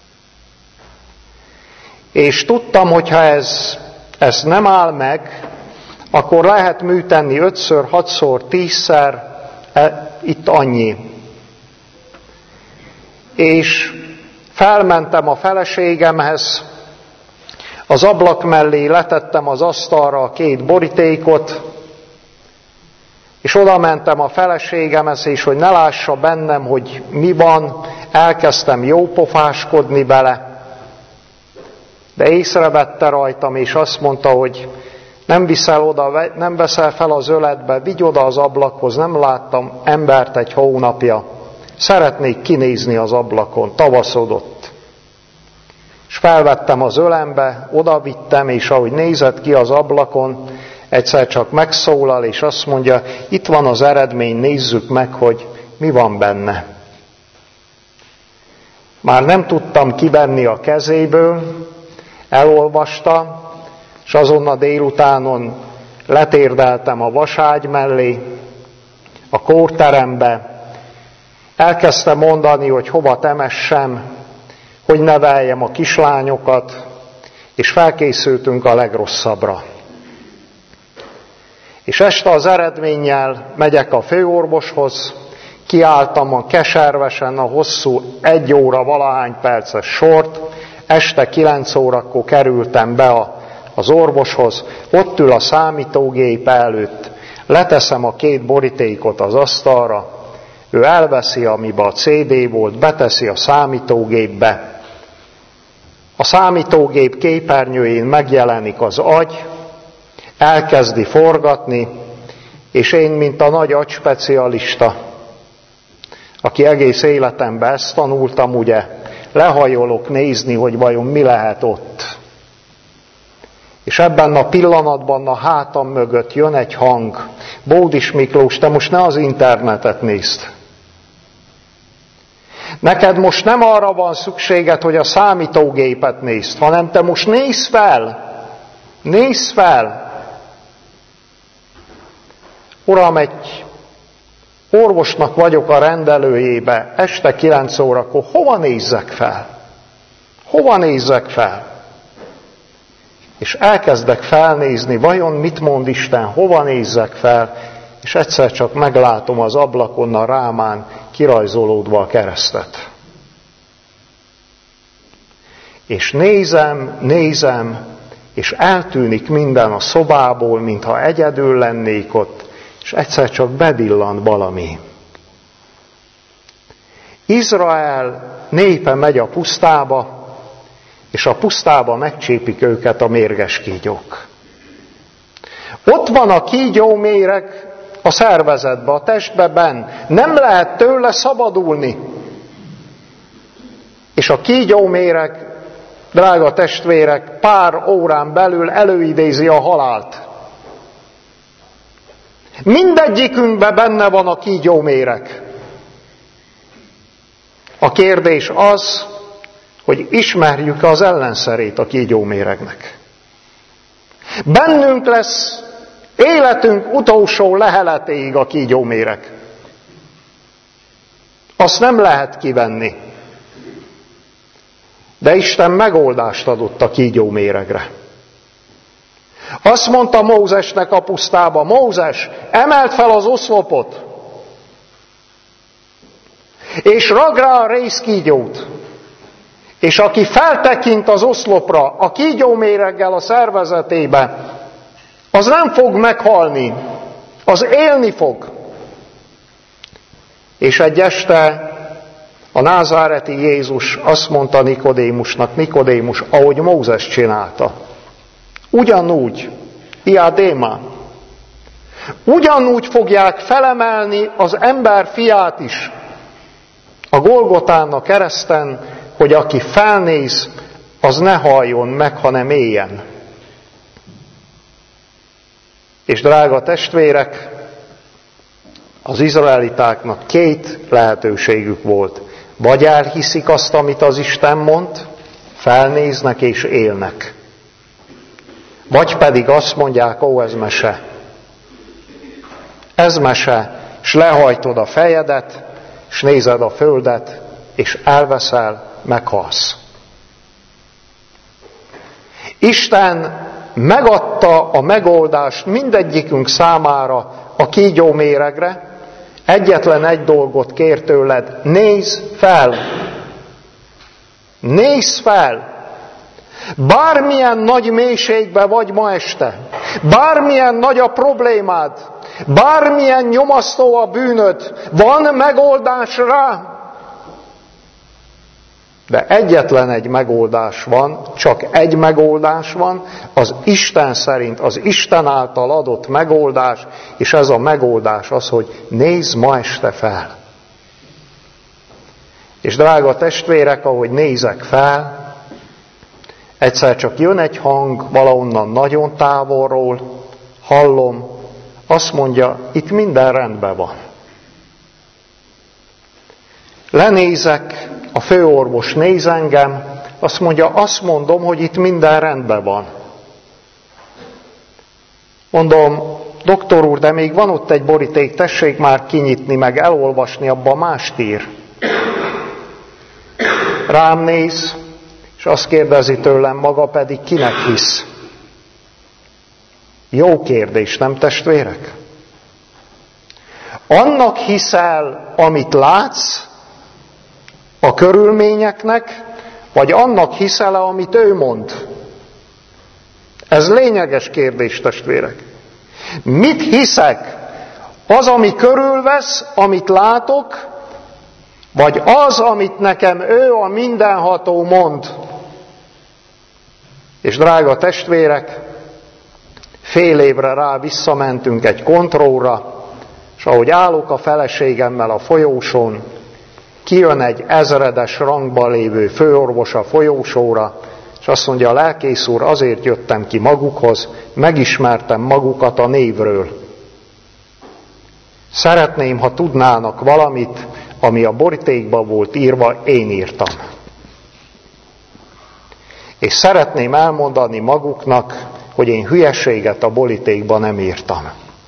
És tudtam, hogyha ez, ez nem áll meg, akkor lehet műtenni ötször, hatszor, tízszer, e, itt annyi. És felmentem a feleségemhez, az ablak mellé letettem az asztalra a két borítékot, és oda mentem a feleségemhez, és hogy ne lássa bennem, hogy mi van, elkezdtem jópofáskodni bele, de észrevette rajtam, és azt mondta, hogy nem viszel oda, nem veszel fel az öletbe, vigy oda az ablakhoz, nem láttam embert egy hónapja, szeretnék kinézni az ablakon, tavaszodott. És felvettem az ölembe, odavittem, és ahogy nézett ki az ablakon, egyszer csak megszólal, és azt mondja, itt van az eredmény, nézzük meg, hogy mi van benne. Már nem tudtam kivenni a kezéből, elolvasta, és azon a délutánon letérdeltem a vaságy mellé, a kórterembe, elkezdtem mondani, hogy hova temessem, hogy neveljem a kislányokat, és felkészültünk a legrosszabbra. És este az eredménnyel megyek a főorvoshoz, kiálltam a keservesen a hosszú egy óra valahány perces sort, este kilenc órakor kerültem be a, az orvoshoz, ott ül a számítógép előtt, leteszem a két borítékot az asztalra, ő elveszi, amiben a cé dé volt, beteszi a számítógépbe. A számítógép képernyőjén megjelenik az agy, elkezdi forgatni, és én, mint a nagy agyspecialista, aki egész életemben ezt tanultam, ugye, lehajolok nézni, hogy vajon mi lehet ott. És ebben a pillanatban a hátam mögött jön egy hang. Bódis Miklós, te most ne az internetet nézd. Neked most nem arra van szükséged, hogy a számítógépet nézd, hanem te most nézz fel. Nézz fel. Uram, egy orvosnak vagyok a rendelőjébe, este kilenc órakor, hova nézzek fel? Hova nézzek fel? És elkezdek felnézni, vajon mit mond Isten, hova nézzek fel, és egyszer csak meglátom az ablakon a rámán kirajzolódva a keresztet. És nézem, nézem, és eltűnik minden a szobából, mintha egyedül lennék ott, és egyszer csak bedillant valami. Izrael népe megy a pusztába, és a pusztába megcsípik őket a mérges kígyók. Ott van a kígyóméreg a szervezetbe, a testbe benn. Nem lehet tőle szabadulni. És a kígyóméreg, drága testvérek, pár órán belül előidézi a halált. Mindegyikünkben benne van a kígyóméreg. A kérdés az, hogy ismerjük az ellenszerét a kígyóméregnek. Bennünk lesz életünk utolsó leheletéig a kígyóméreg. Azt nem lehet kivenni. De Isten megoldást adott a kígyóméregre. Azt mondta Mózesnek a pusztába, Mózes, emeld fel az oszlopot, és ragd rá a rézkígyót, és aki feltekint az oszlopra, a kígyóméreggel a szervezetébe, az nem fog meghalni, az élni fog. És egy este a názáreti Jézus azt mondta Nikodémusnak, Nikodémus, ahogy Mózes csinálta. Ugyanúgy, iadéma, ugyanúgy fogják felemelni az ember fiát is a Golgotán, a kereszten, hogy aki felnéz, az ne haljon meg, hanem éljen. És drága testvérek, az izraelitáknak két lehetőségük volt. Vagy elhiszik azt, amit az Isten mond, felnéznek és élnek. Vagy pedig azt mondják, ó, ez mese. Ez mese, és lehajtod a fejedet, és nézed a földet, és elveszel, meghalsz. Isten megadta a megoldást mindegyikünk számára a kígyóméregre, egyetlen egy dolgot kér tőled, nézz fel! Nézz fel! Bármilyen nagy mélységben vagy ma este, bármilyen nagy a problémád, bármilyen nyomasztó a bűnöd, van megoldás rá. De egyetlen egy megoldás van, csak egy megoldás van, az Isten szerint, az Isten által adott megoldás, és ez a megoldás az, hogy nézz ma este fel. És drága testvérek, ahogy nézek fel, egyszer csak jön egy hang valahonnan nagyon távolról, hallom, azt mondja, itt minden rendben van. Lenézek, a főorvos néz engem, azt mondja, azt mondom, hogy itt minden rendben van. Mondom, doktor úr, de még van ott egy boríték, tessék már kinyitni, meg elolvasni, abba mást ír. Rám néz, és azt kérdezi tőlem, maga pedig kinek hisz? Jó kérdés, nem testvérek? Annak hiszel, amit látsz, a körülményeknek, Vagy annak hiszel-e, amit ő mond? Ez lényeges kérdés, testvérek. Mit hiszek? Az, ami körülvesz, amit látok, vagy az, amit nekem ő, a mindenható mond? És drága testvérek, fél évre rá visszamentünk egy kontrollra, és ahogy állok a feleségemmel a folyósón, kijön egy ezredes rangban lévő főorvos a folyósóra, és azt mondja, a lelkész úr, azért jöttem ki magukhoz, megismertem magukat a névről. Szeretném, ha tudnának valamit, ami a borítékban volt írva, én írtam. És szeretném elmondani maguknak, hogy én hülyeséget a borítékban nem írtam.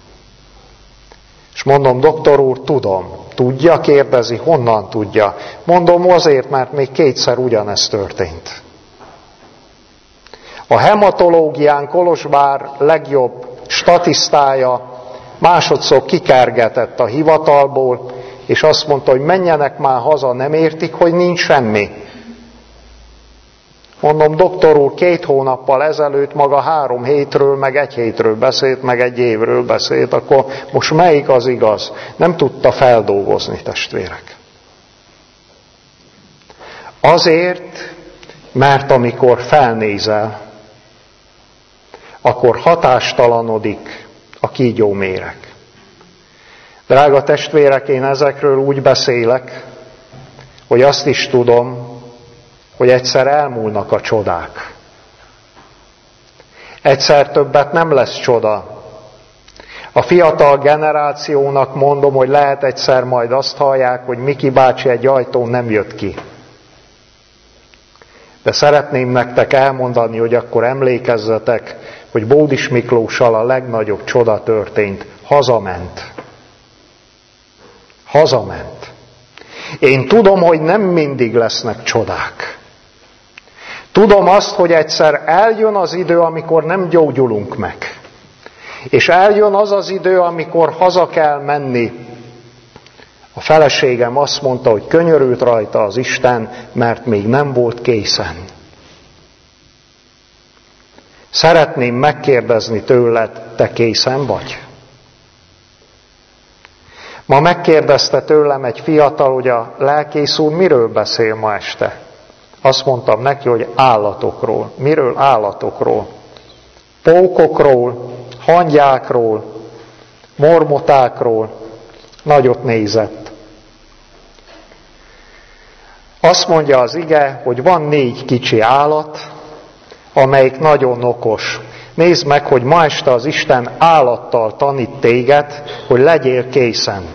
És mondom, doktor úr, tudom. Tudja? Kérdezi, honnan tudja? Mondom, azért, mert még kétszer ugyanezt történt. A hematológián Kolozsvár legjobb statisztája másodszor kikergetett a hivatalból, és azt mondta, hogy menjenek már haza, nem értik, hogy nincs semmi. Mondom, doktor úr, két hónappal ezelőtt maga három hétről, meg egy hétről beszélt, meg egy évről beszélt, akkor most melyik az igaz? Nem tudta feldolgozni, testvérek. Azért, mert amikor felnézel, akkor hatástalanodik a kígyóméreg. Drága testvérek, én ezekről úgy beszélek, hogy azt is tudom, hogy egyszer elmúlnak a csodák. Egyszer többet nem lesz csoda. A fiatal generációnak mondom, hogy lehet egyszer majd azt hallják, hogy Miki bácsi egy ajtón nem jött ki. De szeretném nektek elmondani, hogy akkor emlékezzetek, hogy Bódis Miklóssal a legnagyobb csoda történt. Hazament. Hazament. Én tudom, hogy nem mindig lesznek csodák. Tudom azt, hogy egyszer eljön az idő, amikor nem gyógyulunk meg. És eljön az az idő, amikor haza kell menni. A feleségem azt mondta, hogy könyörült rajta az Isten, mert még nem volt készen. Szeretném megkérdezni tőled, te készen vagy? Ma megkérdezte tőlem egy fiatal, hogy a lelkész úr miről beszél ma este? Azt mondtam neki, hogy állatokról. Miről állatokról? Pókokról, hangyákról, mormotákról. Nagyot nézett. Azt mondja az ige, hogy van négy kicsi állat, amelyik nagyon okos. Nézd meg, hogy ma este az Isten állattal tanít téged, hogy legyél készen.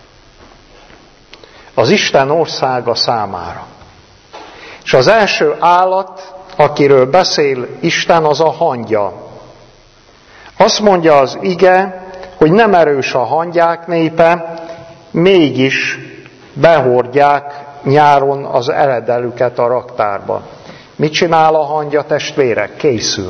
Az Isten országa számára. És az első állat, akiről beszél Isten, az a hangya. Azt mondja az ige, hogy nem erős a hangyák népe, mégis behordják nyáron az eredelüket a raktárba. Mit csinál a hangya, testvérek? Készül.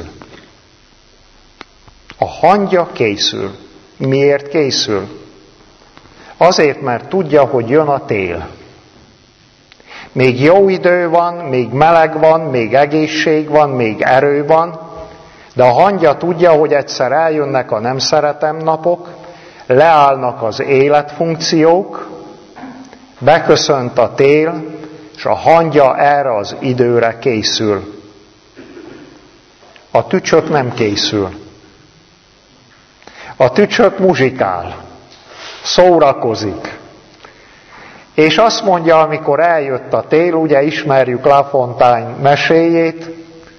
A hangya készül. Miért készül? Azért, mert tudja, hogy jön a tél. Még jó idő van, még meleg van, még egészség van, még erő van, de a hangya tudja, hogy egyszer eljönnek a nem szeretem napok, leállnak az életfunkciók, beköszönt a tél, és a hangya erre az időre készül. A tücsök nem készül. A tücsök muzsikál, szórakozik. És azt mondja, amikor eljött a tél, ugye ismerjük La Fontaine meséjét,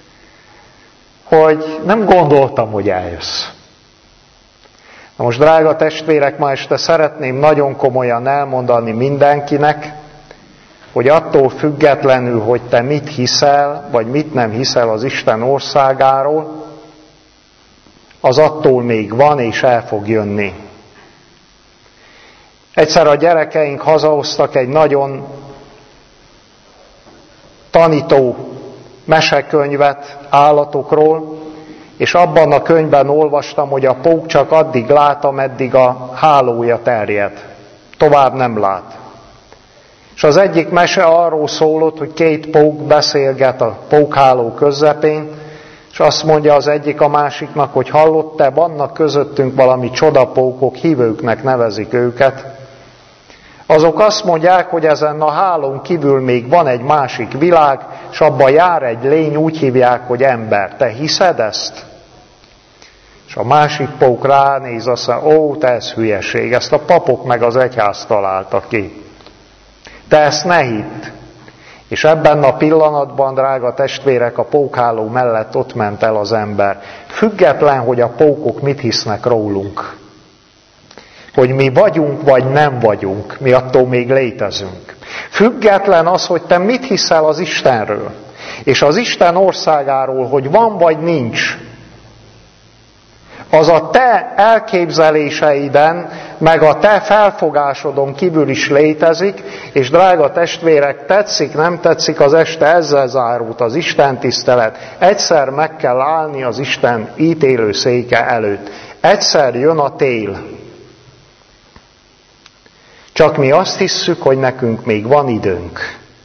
hogy nem gondoltam, hogy eljössz. Na most, drága testvérek, ma este szeretném nagyon komolyan elmondani mindenkinek, hogy attól függetlenül, hogy te mit hiszel, vagy mit nem hiszel az Isten országáról, az attól még van, és el fog jönni. Egyszer a gyerekeink hazahoztak egy nagyon tanító mesekönyvet állatokról, és abban a könyvben olvastam, hogy a pók csak addig lát, ameddig a hálója terjed. Tovább nem lát. És az egyik mese arról szólott, hogy két pók beszélget a pókháló közepén, és azt mondja az egyik a másiknak, hogy hallott, te, vannak közöttünk valami csodapókok, hívőknek nevezik őket. Azok azt mondják, hogy ezen a hálón kívül még van egy másik világ, és abban jár egy lény, úgy hívják, hogy ember. Te hiszed ezt? És a másik pók ránéz, azt mondja, ó, te ez hülyeség, ezt a papok meg az egyház találta ki. Te ezt ne hidd. És ebben a pillanatban, drága testvérek, a pókháló mellett ott ment el az ember. Független, hogy a pókok mit hisznek rólunk. Hogy mi vagyunk, vagy nem vagyunk, mi attól még létezünk. Független az, hogy te mit hiszel az Istenről, és az Isten országáról, hogy van vagy nincs. Az a te elképzeléseiden, meg a te felfogásodon kívül is létezik, és drága testvérek, tetszik, nem tetszik, az este ezzel zárult az Isten tisztelet. Egyszer meg kell állni az Isten ítélő széke előtt. Egyszer jön a tél. Csak mi azt hisszük, hogy nekünk még van időnk.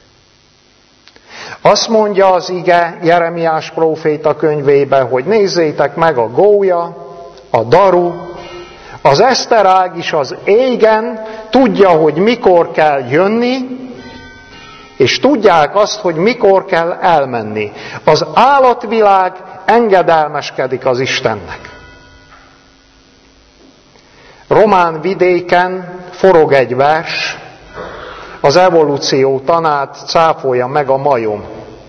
Azt mondja az ige Jeremiás próféta könyvében, hogy nézzétek meg a gólya, a daru, az eszterág is az égen tudja, hogy mikor kell jönni, és tudják azt, hogy mikor kell elmenni. Az állatvilág engedelmeskedik az Istennek. Román vidéken forog egy vers, az evolúció tanát cáfolja meg a majom.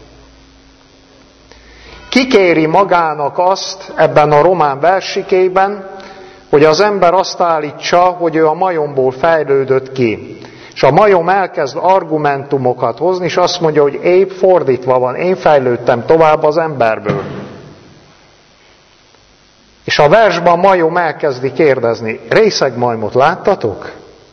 Kikéri magának azt ebben a román versikében, hogy az ember azt állítsa, hogy ő a majomból fejlődött ki. És a majom elkezd argumentumokat hozni, és azt mondja, hogy épp fordítva van, én fejlődtem tovább az emberből. És a versben a majom elkezdi kérdezni, részegmajmot láttatok?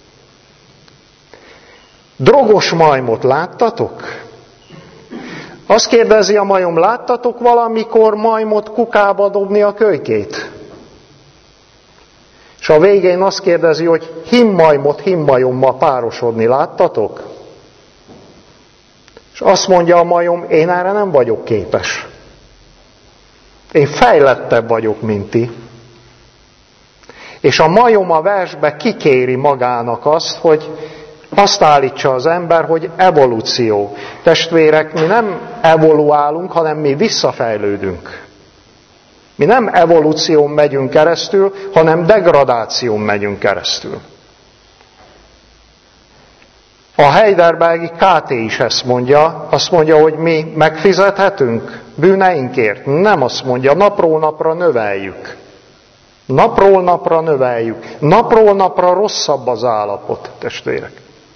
Drogos majmot láttatok? Azt kérdezi a majom, láttatok valamikor majmot kukába dobni a kölykét? És a végén azt kérdezi, hogy himmajmot himmajommal párosodni láttatok? És azt mondja a majom, én erre nem vagyok képes. Én fejlettebb vagyok, mint ti. És a majom a versbe kikéri magának azt, hogy azt állítsa az ember, hogy evolúció. Testvérek, mi nem evoluálunk, hanem mi visszafejlődünk. Mi nem evolúción megyünk keresztül, hanem degradáción megyünk keresztül. A Heidelbergi ká té is ezt mondja, azt mondja, hogy mi megfizethetünk bűneinkért. Nem azt mondja, napról napra növeljük. Napról napra növeljük. Napról napra rosszabb az állapot, testvérek.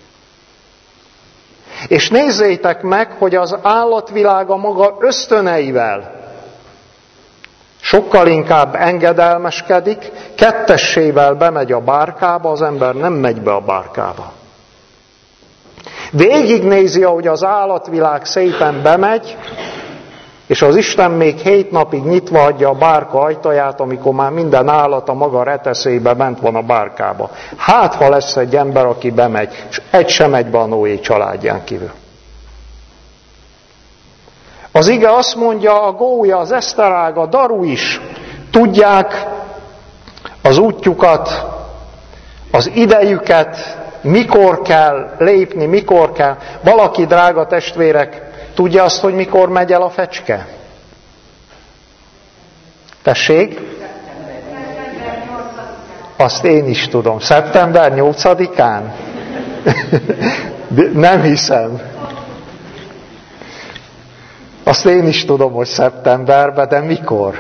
És nézzétek meg, hogy az állatvilága maga ösztöneivel sokkal inkább engedelmeskedik, kettessével bemegy a bárkába, az ember nem megy be a bárkába. Végignézi, ahogy az állatvilág szépen bemegy, és az Isten még hét napig nyitva hagyja a bárka ajtaját, amikor már minden állat a maga reteszébe bent van a bárkába. Hát, ha lesz egy ember, aki bemegy, és egy sem megy be a Noé családján kívül. Az ige azt mondja, a gólya, az eszterág, a daru is tudják az útjukat, az idejüket, mikor kell lépni, mikor kell. Valaki, drága testvérek, tudja azt, hogy mikor megy el a fecske? Tessék? Azt én is tudom. szeptember nyolcadikán? Nem hiszem. Azt én is tudom, hogy szeptemberben, de mikor?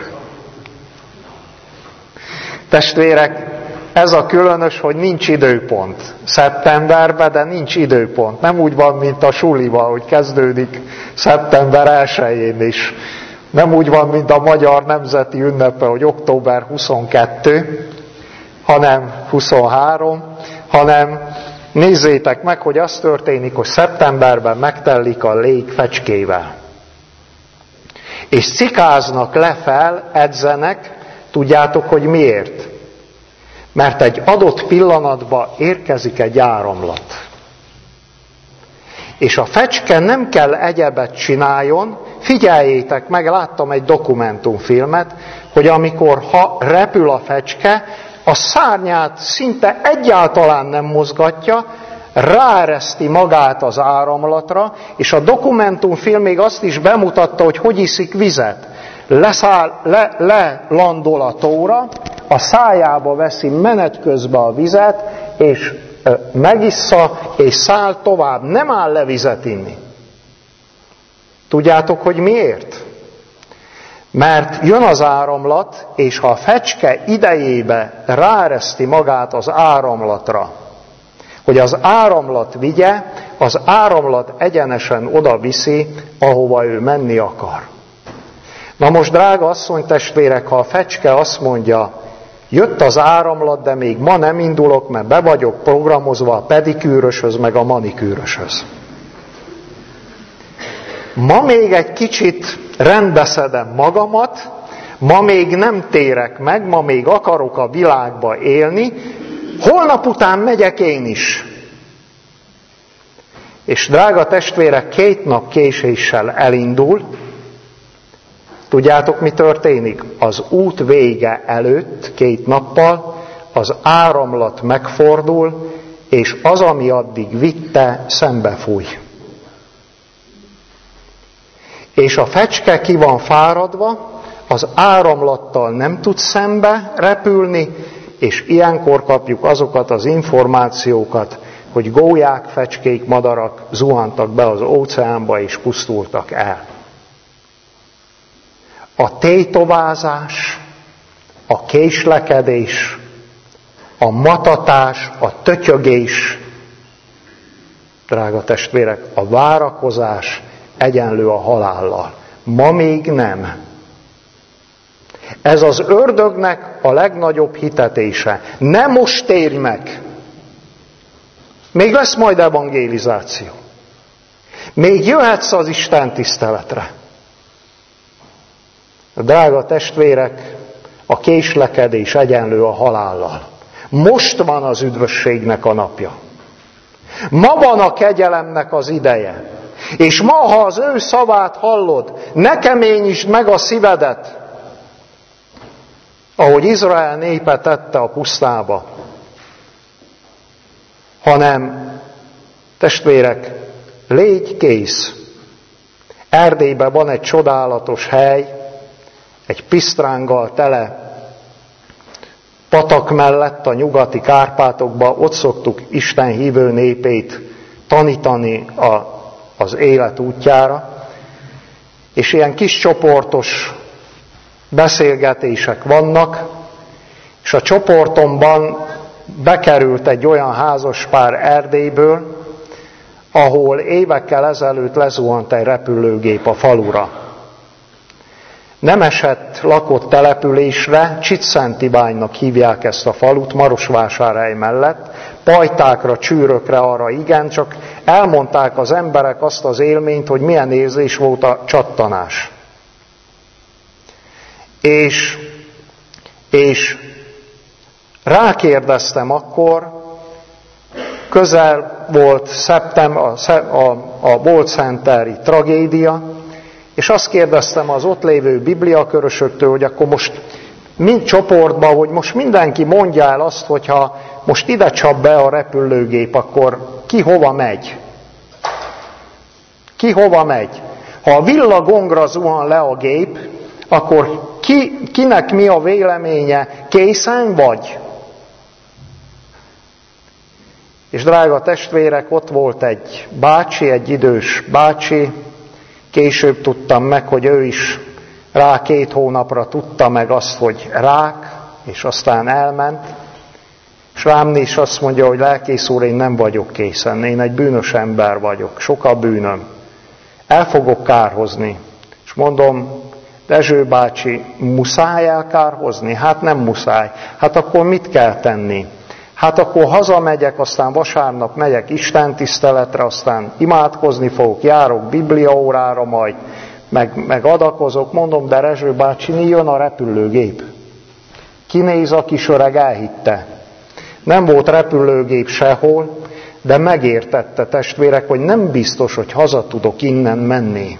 Testvérek, ez a különös, hogy nincs időpont. Szeptemberben, de nincs időpont. Nem úgy van, mint a sulival, hogy kezdődik szeptember elsején is. Nem úgy van, mint a magyar nemzeti ünnepe, hogy október huszonkettő, hanem huszonhárom, hanem nézzétek meg, hogy az történik, hogy szeptemberben megtellik a lég fecskével. És cikáznak lefel, edzenek, tudjátok, hogy miért? Mert egy adott pillanatban érkezik egy áramlat. És a fecske nem kell egyebet csináljon, figyeljétek meg, láttam egy dokumentumfilmet, hogy amikor ha repül a fecske, a szárnyát szinte egyáltalán nem mozgatja, ráereszti magát az áramlatra, és a dokumentumfilm még azt is bemutatta, hogy hogy iszik vizet. Leszáll, le, lelandol a tóra, a szájába veszi menet közben a vizet, és megissza, és száll tovább. Nem áll le vizet inni. Tudjátok, hogy miért? Mert jön az áramlat, és ha a fecske idejébe ráereszti magát az áramlatra, hogy az áramlat vigye, az áramlat egyenesen oda viszi, ahova ő menni akar. Na most, drága asszonytestvérek, ha a fecske azt mondja, jött az áramlat, de még ma nem indulok, mert be vagyok programozva a pedikűröshöz, meg a manikűröshöz. Ma még egy kicsit rendbeszedem magamat, ma még nem térek meg, ma még akarok a világba élni, holnap után megyek én is. És drága testvérek, két nap késéssel elindul. Tudjátok, mi történik? Az út vége előtt, két nappal, az áramlat megfordul, és az, ami addig vitte, szembefúj. És a fecske ki van fáradva, az áramlattal nem tud szembe repülni, és ilyenkor kapjuk azokat az információkat, hogy gólyák, fecskék, madarak zuhantak be az óceánba és pusztultak el. A tétovázás, a késlekedés, a matatás, a tötyögés, drága testvérek, a várakozás egyenlő a halállal. Ma még nem. Ez az ördögnek a legnagyobb hitetése. Nem most térj meg. Még lesz majd evangélizáció. Még jöhetsz az Isten tiszteletre. Drága testvérek, a késlekedés egyenlő a halállal. Most van az üdvösségnek a napja. Ma van a kegyelemnek az ideje. És ma, ha az ő szavát hallod, ne keményítsd meg a szívedet, ahogy Izrael népe tette a pusztába, hanem, testvérek, légy kész. Erdélyben van egy csodálatos hely, egy pisztránggal tele patak mellett a nyugati Kárpátokban, ott szoktuk Isten hívő népét tanítani a, az élet útjára, és ilyen kis csoportos beszélgetések vannak, és a csoportomban bekerült egy olyan házaspár Erdélyből, ahol évekkel ezelőtt lezuhant egy repülőgép a falura. Nem esett lakott településre, Csitszentibánynak hívják ezt a falut, Marosvásárhely mellett, pajtákra, csűrökre arra igen, csak elmondták az emberek azt az élményt, hogy milyen érzés volt a csattanás. És, és rákérdeztem akkor, közel volt szeptember, a, a, a Bolt Centeri tragédia, és azt kérdeztem az ott lévő bibliakörösöktől, hogy akkor most mind csoportban, hogy most mindenki mondja el azt, hogyha most ide csap be a repülőgép, akkor ki hova megy? Ki hova megy? Ha a villagongra zuhan le a gép, akkor ki, kinek mi a véleménye? Készen vagy? És drága testvérek, ott volt egy bácsi, egy idős bácsi, később tudtam meg, hogy ő is rá két hónapra tudta meg azt, hogy rák, és aztán elment, és rám is azt mondja, hogy lelkész úr, én nem vagyok készen, én egy bűnös ember vagyok, sok a bűnöm, el fogok kárhozni. És mondom, Dezső bácsi, muszáj elkárhozni? Hát nem muszáj. Hát akkor mit kell tenni? Hát akkor hazamegyek, aztán vasárnap megyek istentiszteletre, aztán imádkozni fogok, járok bibliaórára majd, meg, meg adakozok. Mondom, de Rezső bácsi, jön a repülőgép. Kinéz a kis öreg, elhitte. Nem volt repülőgép sehol, de megértette, testvérek, hogy nem biztos, hogy haza tudok innen menni.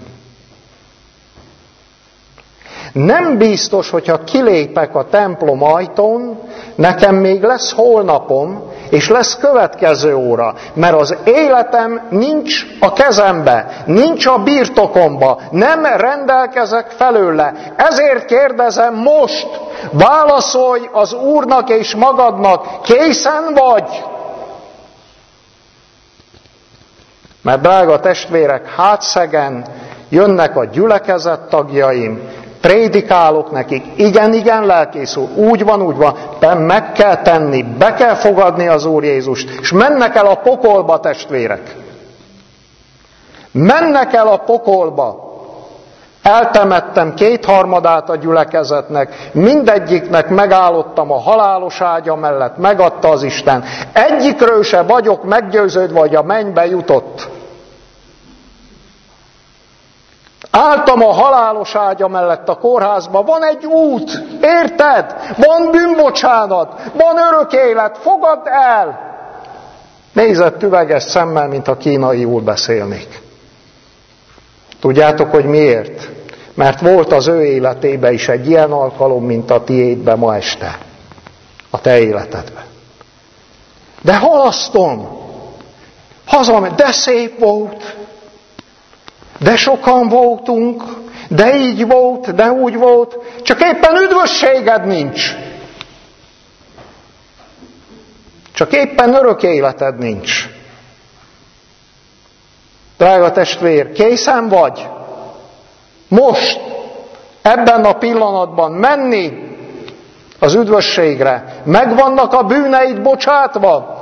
Nem biztos, hogyha kilépek a templom ajtón, nekem még lesz holnapom, és lesz következő óra, mert az életem nincs a kezembe, nincs a birtokomba, nem rendelkezek felőle. Ezért kérdezem most, válaszolj az Úrnak és magadnak, készen vagy? Mert drága testvérek, hátszegen jönnek a gyülekezet tagjaim, prédikálok nekik, igen, igen, lelkész úr, úgy van, úgy van, meg kell tenni, be kell fogadni az Úr Jézust, és mennek el a pokolba, testvérek. Mennek el a pokolba. Eltemettem kétharmadát a gyülekezetnek, mindegyiknek megállottam a halálos ágya mellett, megadta az Isten. Egyikről se vagyok meggyőződve, hogy a mennybe jutott. Álltam a halálos ágya mellett a kórházba, van egy út, érted? Van bűnbocsánat, van örök élet, fogadd el! Nézett üveges szemmel, mintha kínaiul beszélnék. Tudjátok, hogy miért? Mert volt az ő életében is egy ilyen alkalom, mint a tiédben ma este. A te életedben. De halasztom. Hazamegy, de szép volt. De sokan voltunk, de így volt, de úgy volt, csak éppen üdvösséged nincs. Csak éppen örök életed nincs. Drága testvér, készen vagy? Most, ebben a pillanatban menni az üdvösségre? Megvannak a bűneid bocsátva?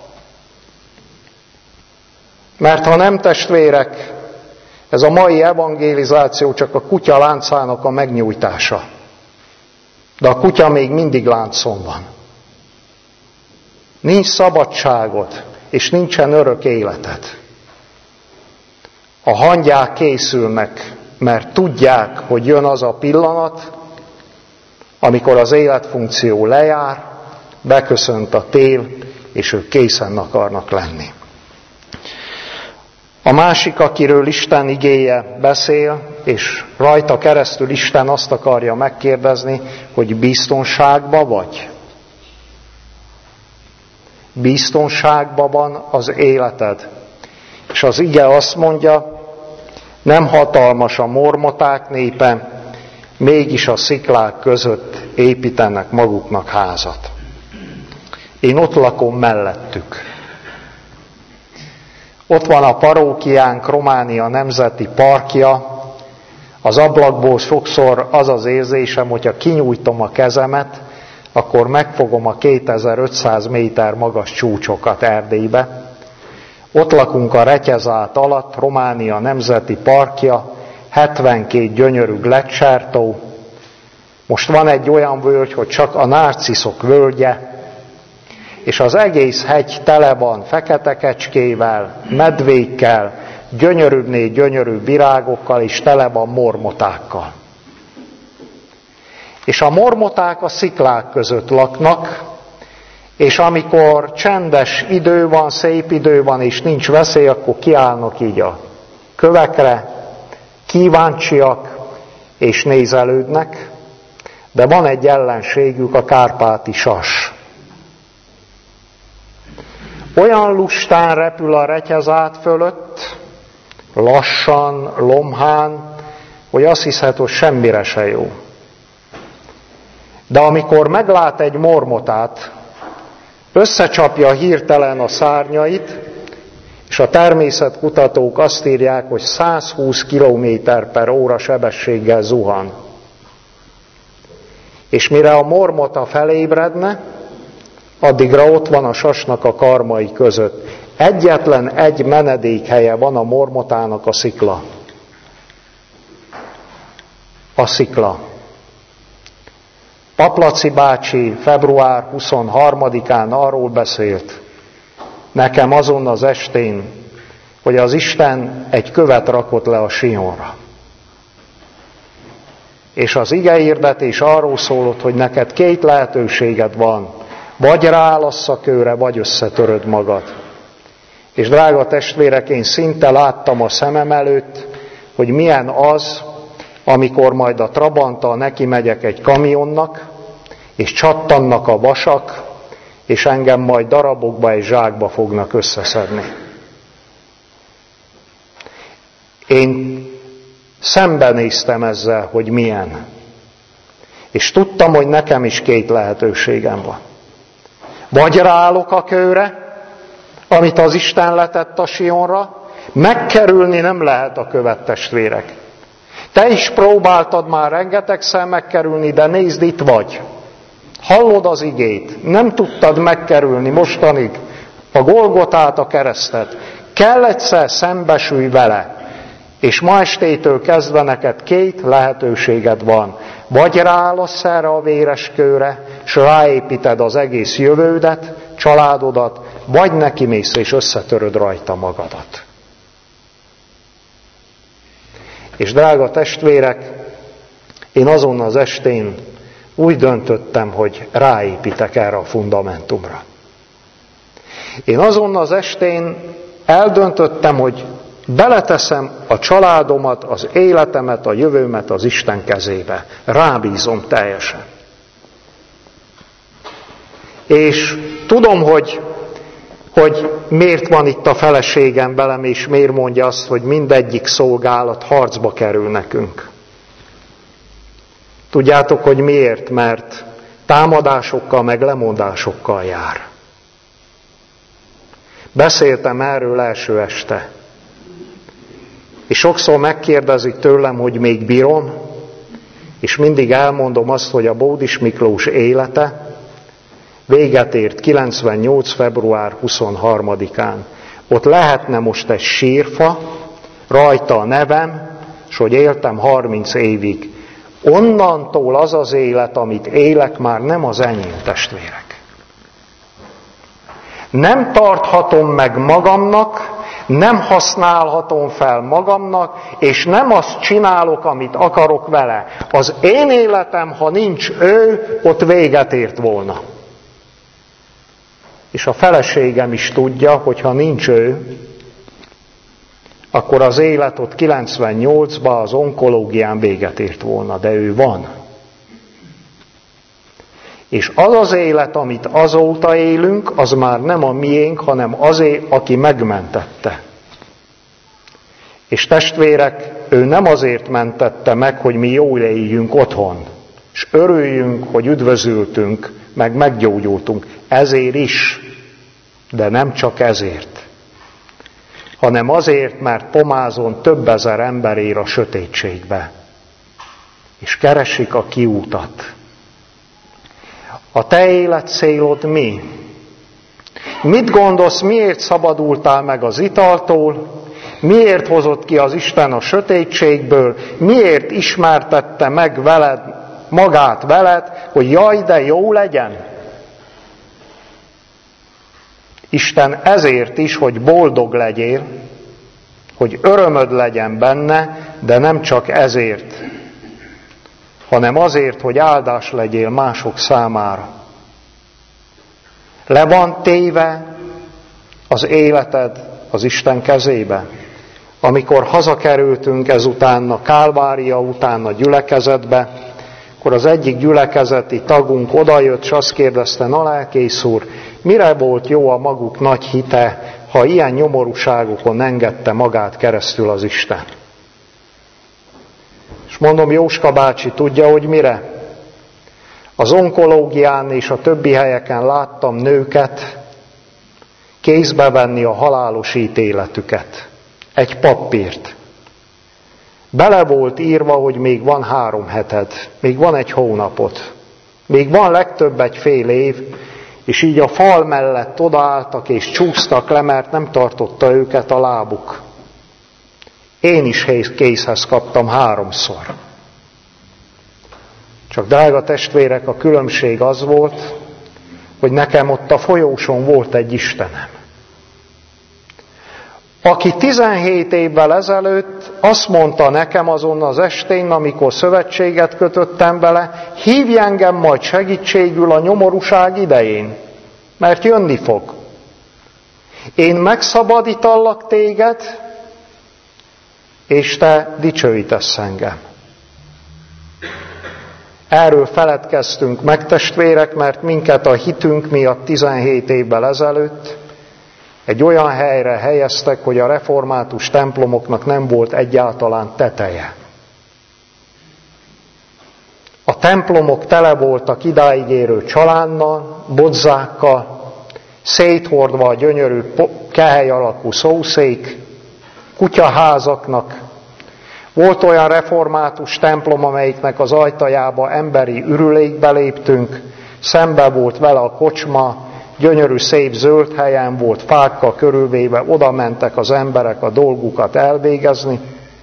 Mert ha nem, testvérek, ez a mai evangelizáció csak a kutya láncának a megnyújtása. De a kutya még mindig láncon van. Nincs szabadságod, és nincsen örök életed. A hangyák készülnek, mert tudják, hogy jön az a pillanat, amikor az életfunkció lejár, beköszönt a tél, és ők készen akarnak lenni. A másik, akiről Isten igéje beszél, és rajta keresztül Isten azt akarja megkérdezni, hogy biztonságban vagy? Biztonságban van az életed. És az ige azt mondja, nem hatalmas a mormoták népe, mégis a sziklák között építenek maguknak házat. Én ott lakom mellettük. Ott van a parókiánk, Románia Nemzeti Parkja. Az ablakból sokszor az az érzésem, hogyha kinyújtom a kezemet, akkor megfogom a kétezer-ötszáz méter magas csúcsokat Erdélybe. Ott lakunk a Retyezát alatt, Románia Nemzeti Parkja, hetvenkét gyönyörű gleccsertó. Most van egy olyan völgy, hogy csak a nárciszok völgye, és az egész hegy tele van fekete kecskével, medvékkel, gyönyörűbbné gyönyörűbb virágokkal, és tele van mormotákkal. És a mormoták a sziklák között laknak, és amikor csendes idő van, szép idő van, és nincs veszély, akkor kiállnak így a kövekre, kíváncsiak, és nézelődnek, de van egy ellenségük, a kárpáti sas. Olyan lustán repül a Retyezát fölött, lassan, lomhán, hogy azt hiszed, hogy semmire se jó. De amikor meglát egy mormotát, összecsapja hirtelen a szárnyait, és a természetkutatók azt írják, hogy száz húsz kilométer per óra sebességgel zuhan. És mire a mormota felébredne, addigra ott van a sasnak a karmai között. Egyetlen egy menedékhelye van a mormotának, a szikla. A szikla. Paplaci bácsi február huszonharmadikán arról beszélt nekem azon az estén, hogy az Isten egy követ rakott le a Sionra. És az igehirdetés arról szólott, hogy neked két lehetőséged van. Vagy ráállasz a kőre, vagy összetöröd magad. És drága testvérek, én szinte láttam a szemem előtt, hogy milyen az, amikor majd a Trabanttal neki megyek egy kamionnak, és csattannak a vasak, és engem majd darabokba és zsákba fognak összeszedni. Én szembenéztem ezzel, hogy milyen. És tudtam, hogy nekem is két lehetőségem van. Vagy ráállok a kőre, amit az Isten letett a Sionra, megkerülni nem lehet a követ, testvérek. Te is próbáltad már rengetegszer megkerülni, de nézd, itt vagy. Hallod az igét, nem tudtad megkerülni mostanig a Golgotát, a keresztet. Kell egyszer szembesülj vele, és ma estétől kezdve neked két lehetőséged van. Vagy ráállasz erre a véres kőre, és ráépíted az egész jövődet, családodat, vagy nekimész és összetöröd rajta magadat. És drága testvérek, én azon az estén úgy döntöttem, hogy ráépítek erre a fundamentumra. Én azon az estén eldöntöttem, hogy beleteszem a családomat, az életemet, a jövőmet az Isten kezébe. Rábízom teljesen. És tudom, hogy, hogy miért van itt a feleségem velem, és miért mondja azt, hogy mindegyik szolgálat harcba kerül nekünk. Tudjátok, hogy miért? Mert támadásokkal, meg lemondásokkal jár. Beszéltem erről első este. És sokszor megkérdezik tőlem, hogy még bírom, és mindig elmondom azt, hogy a Bódis Miklós élete véget ért kilencvennyolc február huszonharmadikán. Ott lehetne most egy sírfa, rajta a nevem, és hogy éltem harminc évig. Onnantól az az élet, amit élek, már nem az enyém, testvérek. Nem tarthatom meg magamnak, nem használhatom fel magamnak, és nem azt csinálok, amit akarok vele. Az én életem, ha nincs ő, ott véget ért volna. És a feleségem is tudja, hogy ha nincs ő, akkor az élet ott kilencvennyolcban az onkológián véget ért volna, de ő van. És az az élet, amit azóta élünk, az már nem a miénk, hanem azé, aki megmentette. És testvérek, ő nem azért mentette meg, hogy mi jól éljünk otthon, és örüljünk, hogy üdvözültünk, meg meggyógyultunk. Ezért is, de nem csak ezért, hanem azért, mert pomázon több ezer ember ér a sötétségbe, és keresik a kiútat. A te életcélod mi? Mit gondolsz, miért szabadultál meg az italtól? Miért hozott ki az Isten a sötétségből? Miért ismertette meg veled, magát veled, hogy jaj, de jó legyen? Isten ezért is, hogy boldog legyél, hogy örömöd legyen benne, de nem csak ezért, hanem azért, hogy áldás legyél mások számára. Le van téve az életed az Isten kezébe. Amikor hazakerültünk ezután a Kálvária után a gyülekezetbe, akkor az egyik gyülekezeti tagunk odajött, és azt kérdezte, na lelkész úr, mire volt jó a maguk nagy hite, ha ilyen nyomorúságokon engedte magát keresztül az Isten? És mondom, Jóska bácsi, tudja, hogy mire? Az onkológián és a többi helyeken láttam nőket kézbe venni a halálos ítéletüket. Egy papírt. Bele volt írva, hogy még van három heted, még van egy hónapot, még van legtöbb egy fél év, és így a fal mellett odaálltak és csúsztak le, mert nem tartotta őket a lábuk. Én is kézhez kaptam háromszor. Csak drága testvérek, a különbség az volt, hogy nekem ott a folyóson volt egy Istenem, aki tizenhét évvel ezelőtt azt mondta nekem azon az estén, amikor szövetséget kötöttem vele, hívj engem majd segítségül a nyomorúság idején, mert jönni fog. Én megszabadítallak téged, és te dicsőítesz engem. Erről feledkeztünk meg, testvérek, mert minket a hitünk miatt tizenhét évvel ezelőtt egy olyan helyre helyeztek, hogy a református templomoknak nem volt egyáltalán teteje. A templomok tele voltak idáig érő csalánnal, bodzákkal, széthordva a gyönyörű kehely alakú szószék, kutyaházaknak. Volt olyan református templom, amelyiknek az ajtajába emberi ürülékbe léptünk, szembe volt vele a kocsma, gyönyörű szép zöld helyen volt, fákkal körülvéve, oda mentek az emberek a dolgukat elvégezni.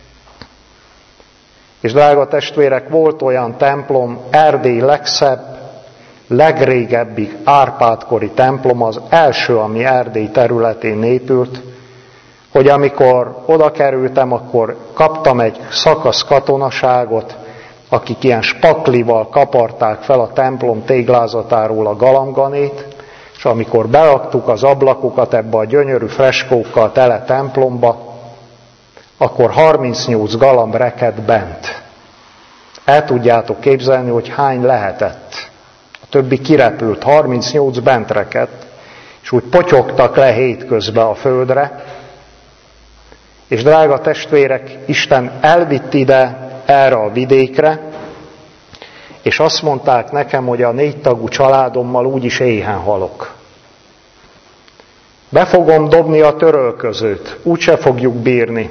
És drága testvérek, volt olyan templom, Erdély legszebb, legrégebbi Árpád-kori templom, az első, ami Erdély területén épült, hogy amikor oda kerültem, akkor kaptam egy szakasz katonaságot, akik ilyen spaklival kaparták fel a templom téglázatáról a galambganét, és amikor beraktuk az ablakokat ebbe a gyönyörű freskókkal tele templomba, akkor harmincnyolc galamb rekedt bent. El tudjátok képzelni, hogy hány lehetett. A többi kirepült, harmincnyolc bent rekedt, és úgy potyogtak le hétközben a földre. És drága testvérek, Isten elvitt ide, erre a vidékre, és azt mondták nekem, hogy a négytagú családommal úgyis éhen halok. Be fogom dobni a törölközőt, úgyse fogjuk bírni.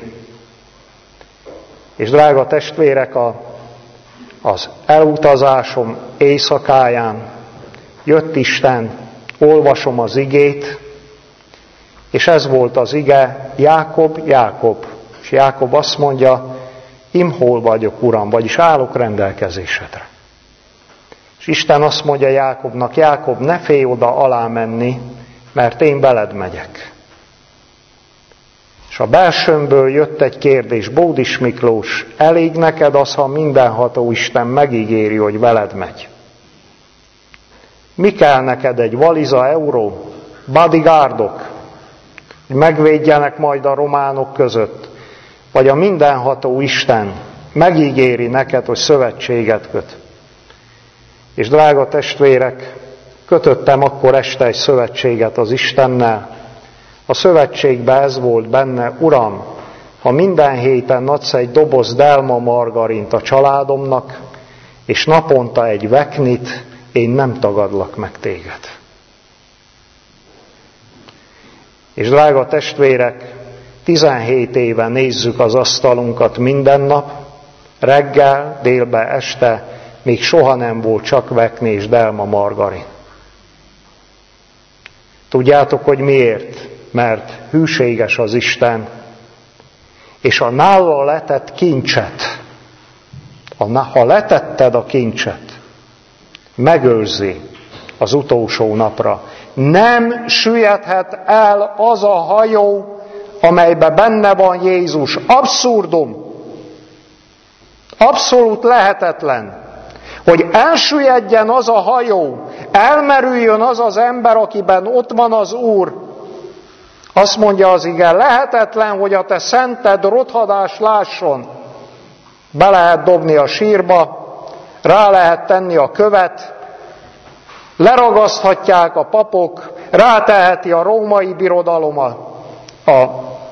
És drága testvérek, a, az elutazásom éjszakáján jött Isten, olvasom az igét, és ez volt az ige, Jákob, Jákob. És Jákob azt mondja, im hol vagyok, Uram, vagyis állok rendelkezésedre. És Isten azt mondja Jákobnak, Jákob, ne félj oda alá menni, mert én veled megyek. És a belsőmből jött egy kérdés, Bódis Miklós, elég neked az, ha mindenható Isten megígéri, hogy veled megy? Mi kell neked, egy valiza euró, bodyguardok, hogy megvédjenek majd a románok között? Vagy a mindenható Isten megígéri neked, hogy szövetséget köt? És drága testvérek, kötöttem akkor este egy szövetséget az Istennel. A szövetségben ez volt benne, Uram, ha minden héten adsz egy doboz delma margarint a családomnak, és naponta egy veknit, én nem tagadlak meg téged. És drága testvérek, tizenhét éve nézzük az asztalunkat minden nap, reggel, délbe, este, még soha nem volt csak vekni és delma margarin. Tudjátok, hogy miért? Mert hűséges az Isten, és a nála letett kincset, a, ha letetted a kincset, megőrzi az utolsó napra. Nem süllyedhet el az a hajó, amelyben benne van Jézus. Abszurdum. Abszolút lehetetlen, hogy elsüllyedjen az a hajó, elmerüljön az az ember, akiben ott van az Úr. Azt mondja az ige, lehetetlen, hogy a te szented rothadás lásson. Be lehet dobni a sírba, rá lehet tenni a követ, leragaszthatják a papok, ráteheti a római birodalom a, a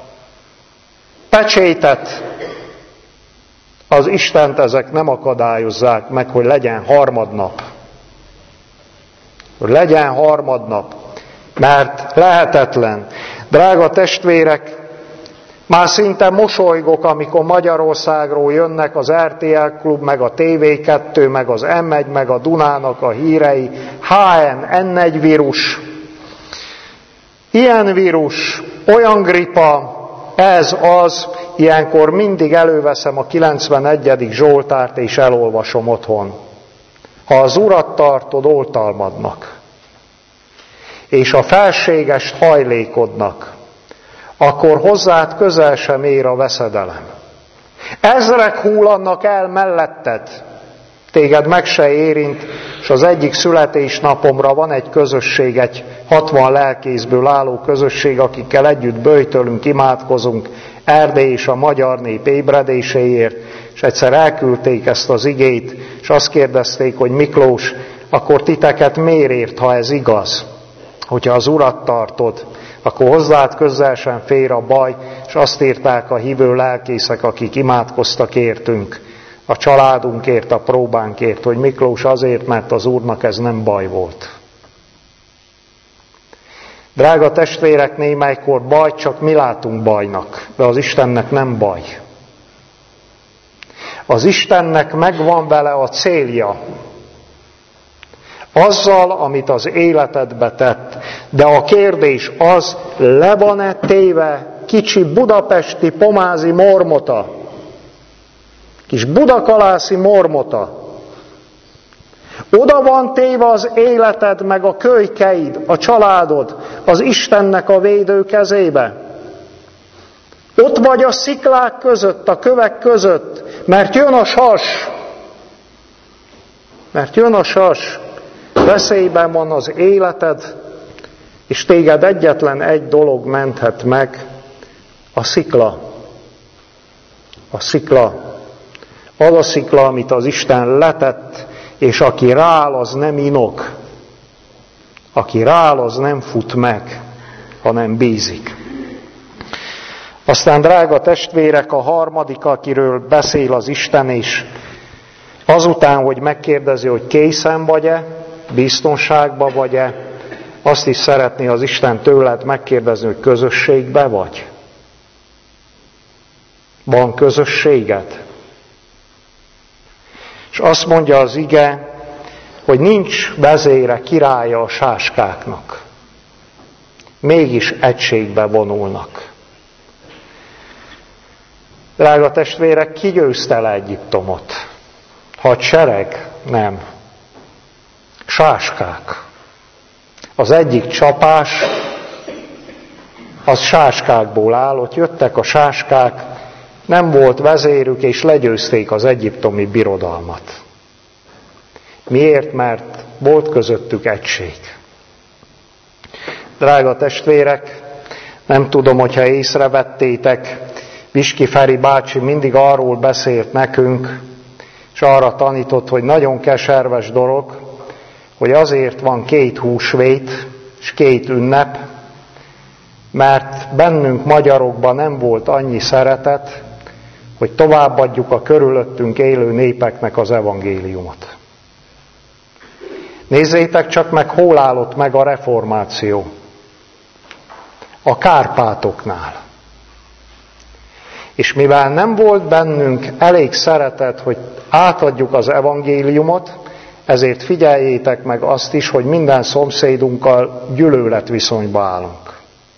pecsétet. Az Istent ezek nem akadályozzák meg, hogy legyen harmadnap. Hogy legyen harmadnap, mert lehetetlen. Drága testvérek, már szinte mosolygok, amikor Magyarországról jönnek az er té el Klub, meg a té vé kettő, meg az em egy, meg a Dunának a hírei, há en en egy vírus, ilyen vírus, olyan gripa, ez az, ilyenkor mindig előveszem a kilencvenegyedik Zsoltárt és elolvasom otthon. Ha az Urat tartod, oltalmadnak, és a felségest hajlékodnak, akkor hozzád közel sem ér a veszedelem. Ezrek hullannak el melletted, Téged meg se érint, és az egyik születésnapomra van egy közösség, egy hatvan lelkészből álló közösség, akikkel együtt böjtölünk, imádkozunk, Erdély és a magyar nép ébredéséért, és egyszer elküldték ezt az igét, és azt kérdezték, hogy Miklós, akkor titeket miért ért, ha ez igaz? Hogyha az Urat tartod, akkor hozzád közel sem fér a baj, és azt írták a hívő lelkészek, akik imádkoztak értünk, a családunkért, a próbánkért, hogy Miklós azért, mert az Úrnak ez nem baj volt. Drága testvérek, némelykor baj csak mi látunk bajnak, de az Istennek nem baj. Az Istennek megvan vele a célja, azzal, amit az életedbe tett. De a kérdés az, le van-e téve kicsi budapesti pomázi mormota, kis budakalászi mormota, oda van téve az életed, meg a kölykeid, a családod, az Istennek a védő kezébe. Ott vagy a sziklák között, a kövek között, mert jön a sas. Mert jön a sas. Veszélyben van az életed, és téged egyetlen egy dolog menthet meg, a szikla. A szikla. Az a szikla, amit az Isten letett, és aki rááll, az nem inog. Aki rááll, az nem fut meg, hanem bízik. Aztán, drága testvérek, a harmadik, akiről beszél az Isten is, azután, hogy megkérdezi, hogy készen vagy-e, biztonságban vagy-e, azt is szeretné az Isten tőled megkérdezni, hogy közösségbe vagy. Van közösséged? És azt mondja az ige, hogy nincs vezére, királya a sáskáknak. Mégis egységbe vonulnak. Drága testvérek, ki győzte le Egyiptomot? Hadsereg? Nem. Sáskák. Az egyik csapás, az sáskákból állott, jöttek a sáskák, nem volt vezérük, és legyőzték az egyiptomi birodalmat. Miért? Mert volt közöttük egység. Drága testvérek, nem tudom, hogyha észrevettétek, Viski Feri bácsi mindig arról beszélt nekünk, és arra tanított, hogy nagyon keserves dolog, hogy azért van két húsvét és két ünnep, mert bennünk magyarokban nem volt annyi szeretet, hogy továbbadjuk a körülöttünk élő népeknek az evangéliumot. Nézzétek csak meg, hol állott meg a reformáció. A Kárpátoknál. És mivel nem volt bennünk elég szeretet, hogy átadjuk az evangéliumot, ezért figyeljétek meg azt is, hogy minden szomszédunkkal gyűlöletviszonyba állunk.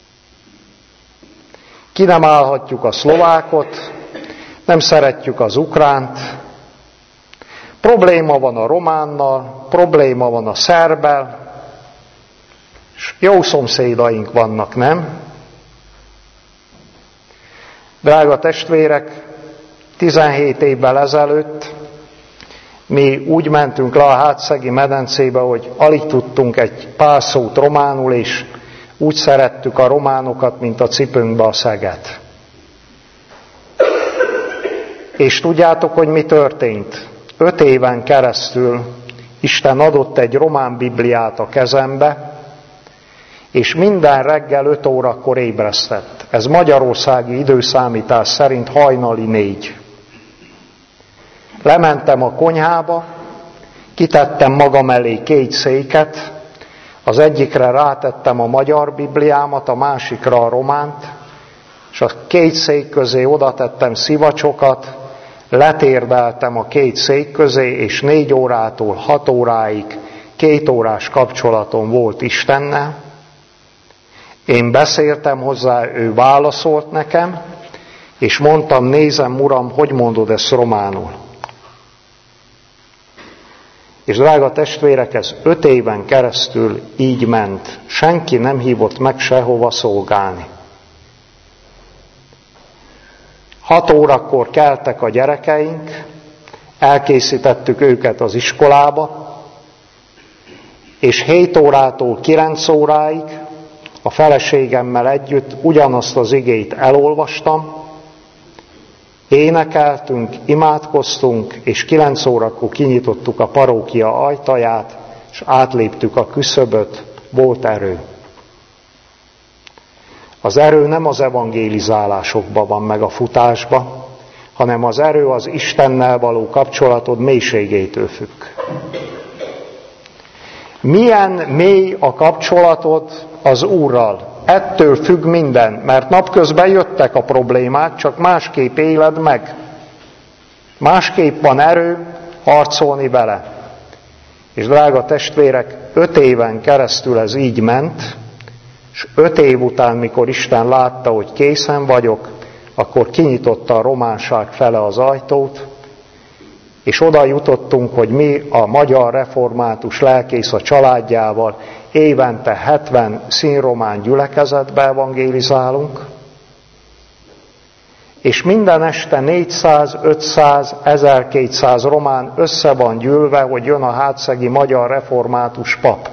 Ki nem állhatjuk a szlovákot, nem szeretjük az ukránt, probléma van a románnal, probléma van a szerbbel, és jó szomszédaink vannak, nem? Drága testvérek, tizenhét évvel ezelőtt mi úgy mentünk le a Hátszegi medencébe, hogy alig tudtunk egy pár szót románul, és úgy szerettük a románokat, mint a cipőnkbe a szeget. És tudjátok, hogy mi történt? Öt éven keresztül Isten adott egy román Bibliát a kezembe, és minden reggel öt órakor ébresztett. Ez magyarországi időszámítás szerint hajnali négy. Lementem a konyhába, kitettem magam elé két széket, az egyikre rátettem a magyar Bibliámat, a másikra a románt, és a két szék közé oda tettem szivacsokat, letérdeltem a két szék közé, és négy órától hat óráig két órás kapcsolatom volt Istennel. Én beszéltem hozzá, ő válaszolt nekem, és mondtam, nézem, Uram, hogy mondod ezt románul? És drága testvérek, ez öt éven keresztül így ment. Senki nem hívott meg sehova szolgálni. Hat órakor keltek a gyerekeink, elkészítettük őket az iskolába, és hét órától kilenc óráig a feleségemmel együtt ugyanazt az igét elolvastam, énekeltünk, imádkoztunk, és kilenc órakor kinyitottuk a parókia ajtaját, és átléptük a küszöböt, volt erő. Az erő nem az evangélizálásokban van meg a futásban, hanem az erő az Istennel való kapcsolatod mélységétől függ. Milyen mély a kapcsolatod az Úrral? Ettől függ minden, mert napközben jöttek a problémák, csak másképp éled meg. Másképp van erő harcolni vele. És drága testvérek, öt éven keresztül ez így ment, és öt év után, mikor Isten látta, hogy készen vagyok, akkor kinyitotta a románság fele az ajtót, és oda jutottunk, hogy mi a magyar református lelkész a családjával évente hetven színromán gyülekezetbe evangélizálunk, és minden este négyszáz, ötszáz, ezerkétszáz román össze van gyűlve, hogy jön a hátszegi magyar református pap.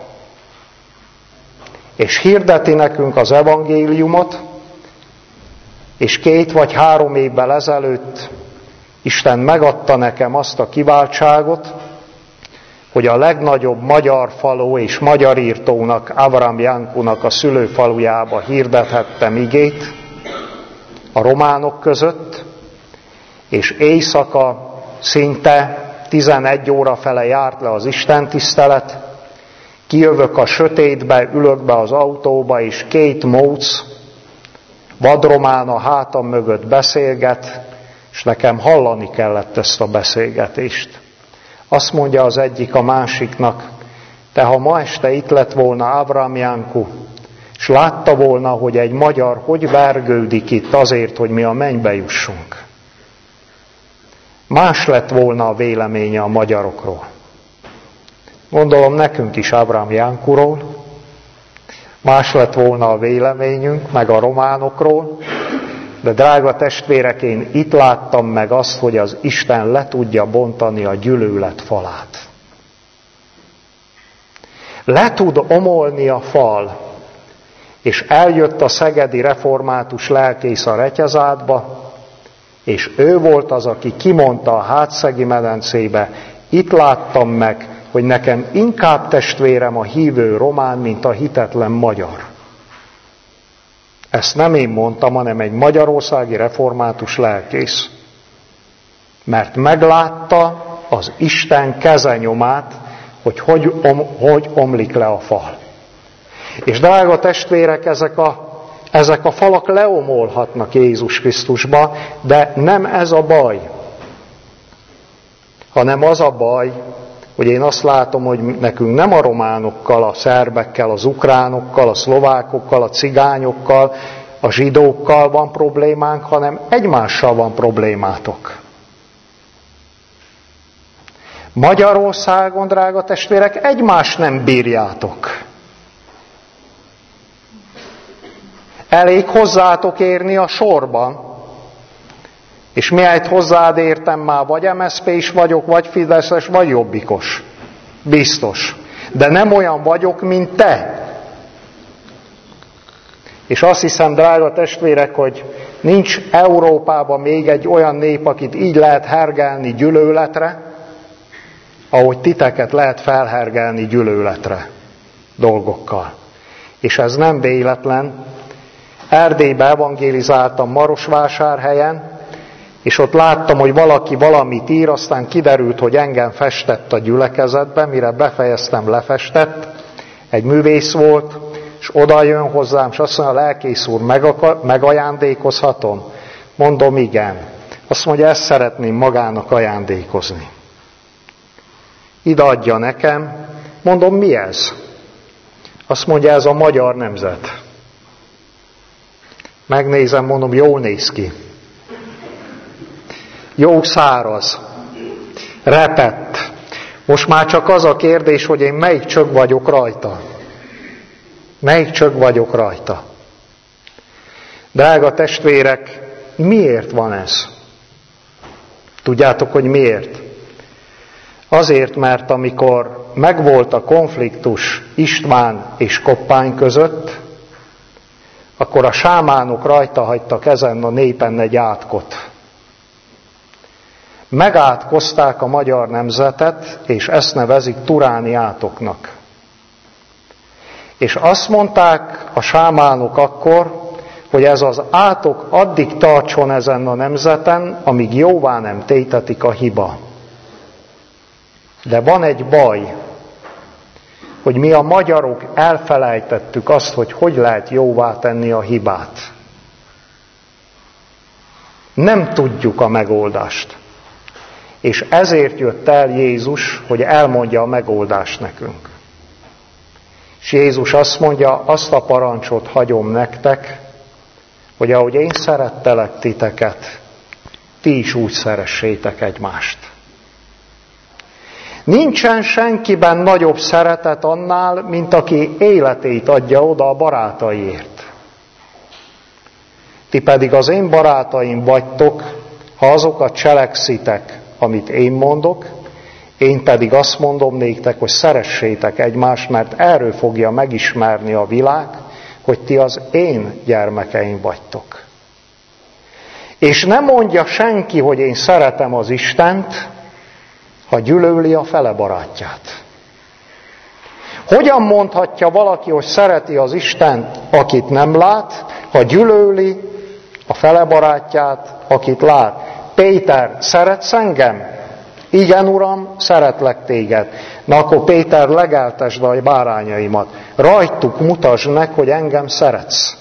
És hirdeti nekünk az evangéliumot, és két vagy három évvel ezelőtt Isten megadta nekem azt a kiváltságot, hogy a legnagyobb magyar falu és magyar írtónak, Avram Jankunak a szülőfalujába hirdethettem igét a románok között, és éjszaka szinte tizenegy óra fele járt le az istentisztelet, kijövök a sötétbe, ülök be az autóba, és két móc vadromán a hátam mögött beszélget, és nekem hallani kellett ezt a beszélgetést. Azt mondja az egyik a másiknak, te ha ma este itt lett volna Avram Janku, és látta volna, hogy egy magyar hogy vergődik itt azért, hogy mi a mennybe jussunk. Más lett volna a véleménye a magyarokról. Gondolom nekünk is Avram Jankuról, más lett volna a véleményünk, meg a románokról, de drága testvérek, én itt láttam meg azt, hogy az Isten le tudja bontani a gyűlölet falát. Le tud omolni a fal, és eljött a szegedi református lelkész a Retyezátba, és ő volt az, aki kimondta a hátszegi medencébe, itt láttam meg, hogy nekem inkább testvérem a hívő román, mint a hitetlen magyar. Ezt nem én mondtam, hanem egy magyarországi református lelkész. Mert meglátta az Isten kezenyomát, hogy hogy, om, hogy omlik le a fal. És drága testvérek, ezek a, ezek a falak leomolhatnak Jézus Krisztusba, de nem ez a baj, hanem az a baj, hogy én azt látom, hogy nekünk nem a románokkal, a szerbekkel, az ukránokkal, a szlovákokkal, a cigányokkal, a zsidókkal van problémánk, hanem egymással van problémátok. Magyarországon, drága testvérek, egymást nem bírjátok. Elég hozzátok érni a sorban, és mihelyt hozzád értem, már vagy em es zé pé is vagyok, vagy fideszes, vagy jobbikos. Biztos. De nem olyan vagyok, mint te. És azt hiszem, drága testvérek, hogy nincs Európában még egy olyan nép, akit így lehet hergelni gyűlöletre, ahogy titeket lehet felhergelni gyűlöletre dolgokkal. És ez nem véletlen. Erdélybe evangélizáltam Marosvásárhelyen, és ott láttam, hogy valaki valamit ír, aztán kiderült, hogy engem festett a gyülekezetben, mire befejeztem, lefestett. Egy művész volt, és oda jön hozzám, és azt mondja, lelkész úr, megajándékozhatom? Mondom, igen. Azt mondja, ezt szeretném magának ajándékozni. Ide adja nekem. Mondom, mi ez? Azt mondja, ez a magyar nemzet. Megnézem, mondom, jól néz ki. Jó száraz. Repett. Most már csak az a kérdés, hogy én melyik csög vagyok rajta. Melyik csög vagyok rajta. Drága testvérek, miért van ez? Tudjátok, hogy miért? Azért, mert amikor megvolt a konfliktus István és Koppány között, akkor a sámánok rajta hagytak ezen a népen egy átkot. Megátkozták a magyar nemzetet, és ezt nevezik turáni átoknak. És azt mondták a sámánok akkor, hogy ez az átok addig tartson ezen a nemzeten, amíg jóvá nem tétetik a hiba. De van egy baj, hogy mi a magyarok elfelejtettük azt, hogy hogy lehet jóvá tenni a hibát. Nem tudjuk a megoldást. És ezért jött el Jézus, hogy elmondja a megoldást nekünk. És Jézus azt mondja, azt a parancsot hagyom nektek, hogy ahogy én szerettelek titeket, ti is úgy szeressétek egymást. Nincsen senkiben nagyobb szeretet annál, mint aki életét adja oda a barátaiért. Ti pedig az én barátaim vagytok, ha azokat cselekszitek, amit én mondok, én pedig azt mondom néktek, hogy szeressétek egymást, mert erről fogja megismerni a világ, hogy ti az én gyermekeim vagytok. És nem mondja senki, hogy én szeretem az Istent, ha gyűlöli a fele barátját. Hogyan mondhatja valaki, hogy szereti az Istent, akit nem lát, ha gyűlöli a fele barátját, akit lát? Péter, szeretsz engem? Igen, Uram, szeretlek téged. Na akkor Péter, legeltesd a bárányaimat. Rajtuk mutasd meg, hogy engem szeretsz.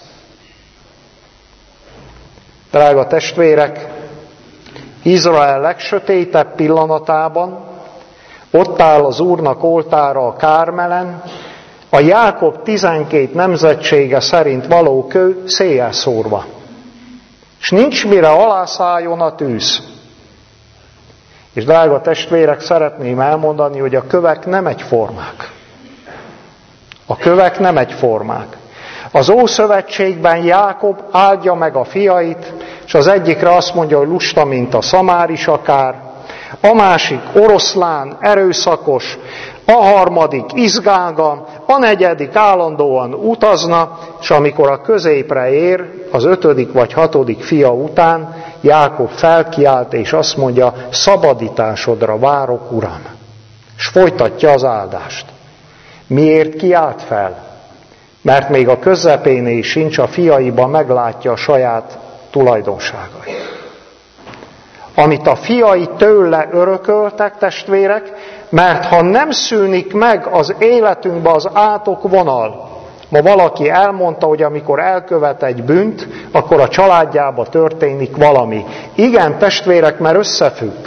Drága testvérek, Izrael legsötétebb pillanatában ott áll az Úrnak oltára a Kármelen, a Jákob tizenkét nemzetsége szerint való kő széjjel szórva. És nincs mire alászálljon a tűz. És drága testvérek, szeretném elmondani, hogy a kövek nem egyformák. A kövek nem egyformák. Az Ószövetségben Jákob áldja meg a fiait, és az egyikre azt mondja, hogy lusta, mint a szamárisakár, a másik oroszlán, erőszakos, a harmadik izgága, a negyedik állandóan utazna, és amikor a középre ér, az ötödik vagy hatodik fia után, Jákob felkiált, és azt mondja, szabadításodra várok, Uram. És folytatja az áldást. Miért kiált fel? Mert még a közepénél sincs, a fiaiban meglátja a saját tulajdonságait. Amit a fiai tőle örököltek, testvérek, mert ha nem szűnik meg az életünkbe az átokvonal, ma valaki elmondta, hogy amikor elkövet egy bűnt, akkor a családjába történik valami. Igen, testvérek, mert összefügg.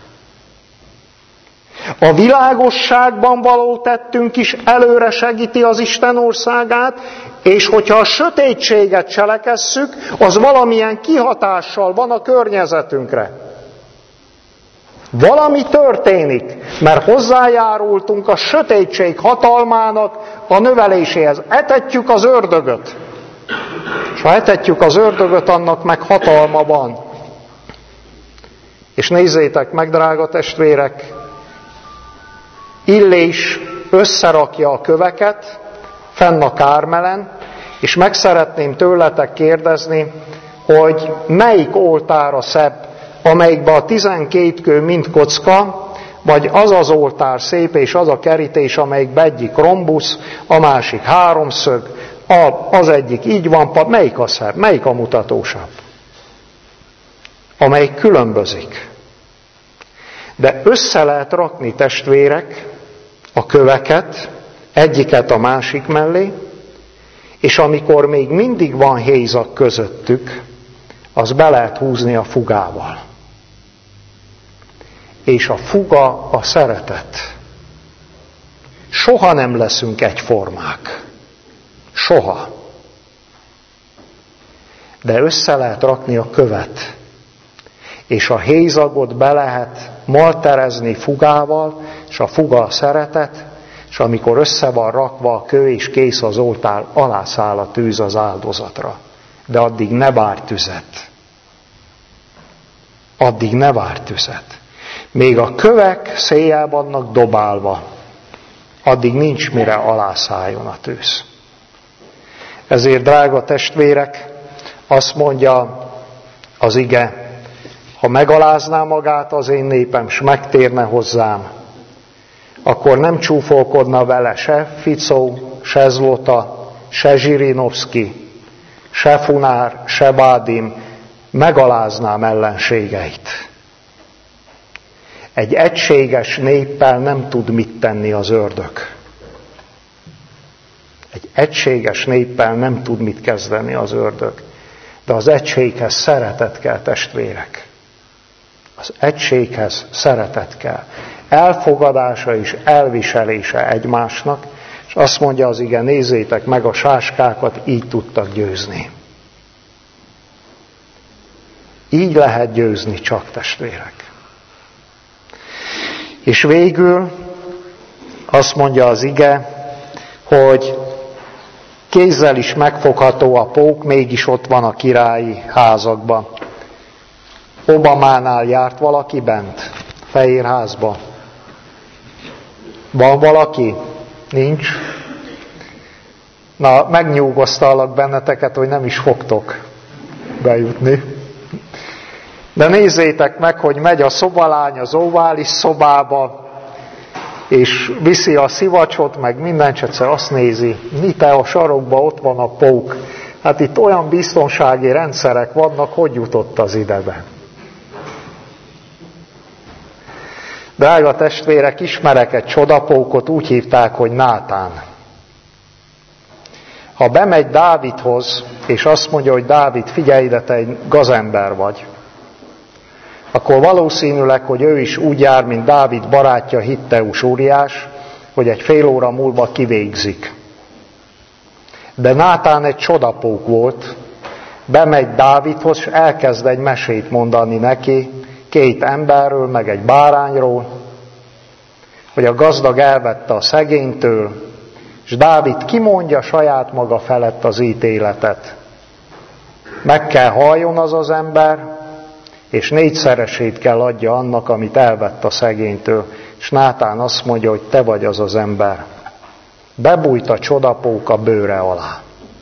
A világosságban való tettünk is előre segíti az Isten országát, és hogyha a sötétséget cselekesszük, az valamilyen kihatással van a környezetünkre. Valami történik, mert hozzájárultunk a sötétség hatalmának a növeléséhez. Etetjük az ördögöt. És ha etetjük az ördögöt, annak meg hatalma van. És nézzétek meg, drága testvérek, Illés összerakja a köveket fenn a Kármelen, és meg szeretném tőletek kérdezni, hogy melyik oltára szebb, amelyikben a tizenkét kő mind kocka, vagy az az oltár szép, és az a kerítés, amelyikben egyik rombusz, a másik háromszög, az egyik így van, melyik a szebb, melyik a mutatósabb? Amelyik különbözik. De össze lehet rakni, testvérek, a köveket, egyiket a másik mellé, és amikor még mindig van hézag közöttük, az be lehet húzni a fugával. És a fuga a szeretet. Soha nem leszünk egyformák. Soha. De össze lehet rakni a követ. És a hézagot be lehet malterezni fugával, és a fuga a szeretet, és amikor össze van rakva a kő, és kész az oltár, alászáll a tűz az áldozatra. De addig ne várj tüzet. Addig ne várj tüzet. még a kövek széjjel vannak dobálva, addig nincs mire alászálljon a tűz. Ezért, drága testvérek, azt mondja az ige, ha megalázná magát az én népem, s megtérne hozzám, akkor nem csúfolkodna vele se Ficó, se Zlota, se Zsirinovszki, se Funár, se Bádim, megaláznám ellenségeit. Egy egységes néppel nem tud mit tenni az ördög. Egy egységes néppel nem tud mit kezdeni az ördög. De az egységhez szeretet kell, testvérek. Az egységhez szeretet kell. Elfogadása és elviselése egymásnak, és azt mondja az ige, nézzétek meg a sáskákat, így tudtak győzni. Így lehet győzni csak, testvérek. És végül azt mondja az ige, hogy kézzel is megfogható a pók, mégis ott van a királyi házakban. Obamánál járt valaki bent, Fehérházba? Van valaki? Nincs? Na, megnyugosztalak benneteket, hogy nem is fogtok bejutni. De nézzétek meg, hogy megy a szobalány az ovális szobába, és viszi a szivacsot, meg mindent, egyszer azt nézi, mite a sarokba ott van a pók. Hát itt olyan biztonsági rendszerek vannak, hogy jutott az idebe. Drága testvérek, ismerek egy csodapókot, úgy hívták, hogy Nátán. Ha bemegy Dávidhoz, és azt mondja, hogy Dávid, figyelj ide, te egy gazember vagy, akkor valószínűleg, hogy ő is úgy jár, mint Dávid barátja Hitteus Úriás, hogy egy fél óra múlva kivégzik. De Nátán egy csodapók volt, bemegy Dávidhoz, és elkezd egy mesét mondani neki, két emberről, meg egy bárányról, hogy a gazdag elvette a szegénytől, és Dávid kimondja saját maga felett az ítéletet. Meg kell halljon az az ember, és négyszeresét kell adja annak, amit elvett a szegénytől. És Nátán azt mondja, hogy te vagy az az ember. Bebújt a csodapók a bőre alá.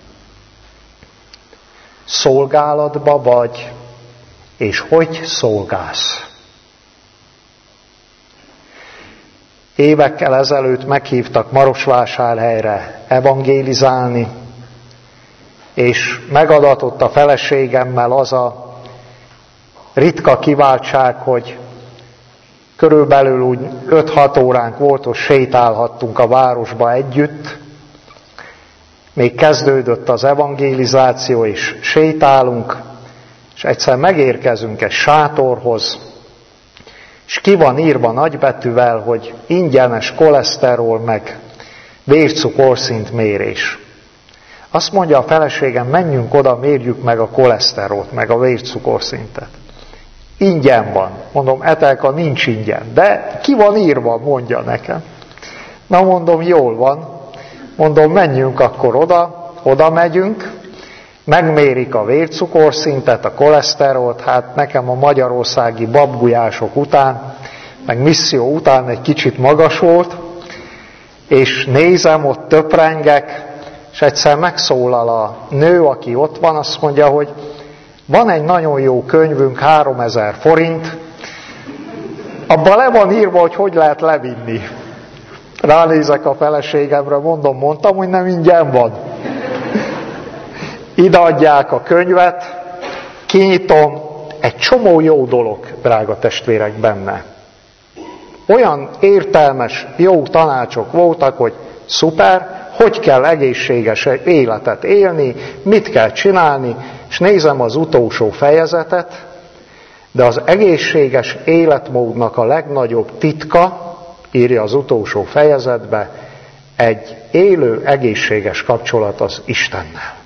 Szolgálatba vagy, és hogy szolgálsz? Évekkel ezelőtt meghívtak Marosvásárhelyre evangélizálni, és megadatott a feleségemmel az a ritka kiváltság, hogy körülbelül úgy öt-hat óránk volt, hogy sétálhattunk a városba együtt. Még kezdődött az evangélizáció, és sétálunk, és egyszer megérkezünk egy sátorhoz, és ki van írva nagybetűvel, hogy ingyenes koleszterol meg vércukorszint mérés. Azt mondja a feleségem, menjünk oda, mérjük meg a koleszterolt, meg a vércukorszintet. Ingyen van. Mondom, Etelka, nincs ingyen. De ki van írva, mondja nekem. Na mondom, jól van. Mondom, menjünk akkor oda, oda megyünk, megmérik a vércukorszintet, a koleszterolt, hát nekem a magyarországi babgulyások után, meg misszió után egy kicsit magas volt, és nézem, ott töprengek, és egyszer megszólal a nő, aki ott van, azt mondja, hogy van egy nagyon jó könyvünk, háromezer forint, abban le van írva, hogy hogy lehet levinni. Ránézek a feleségemre, mondom, mondtam, hogy nem ingyen van. Ideadják a könyvet, kinyitom, egy csomó jó dolog, drága testvérek, benne. Olyan értelmes, jó tanácsok voltak, hogy szuper, hogy kell egészséges életet élni, mit kell csinálni, és nézem az utolsó fejezetet, de az egészséges életmódnak a legnagyobb titka, írja az utolsó fejezetbe, egy élő, egészséges kapcsolat az Istennel.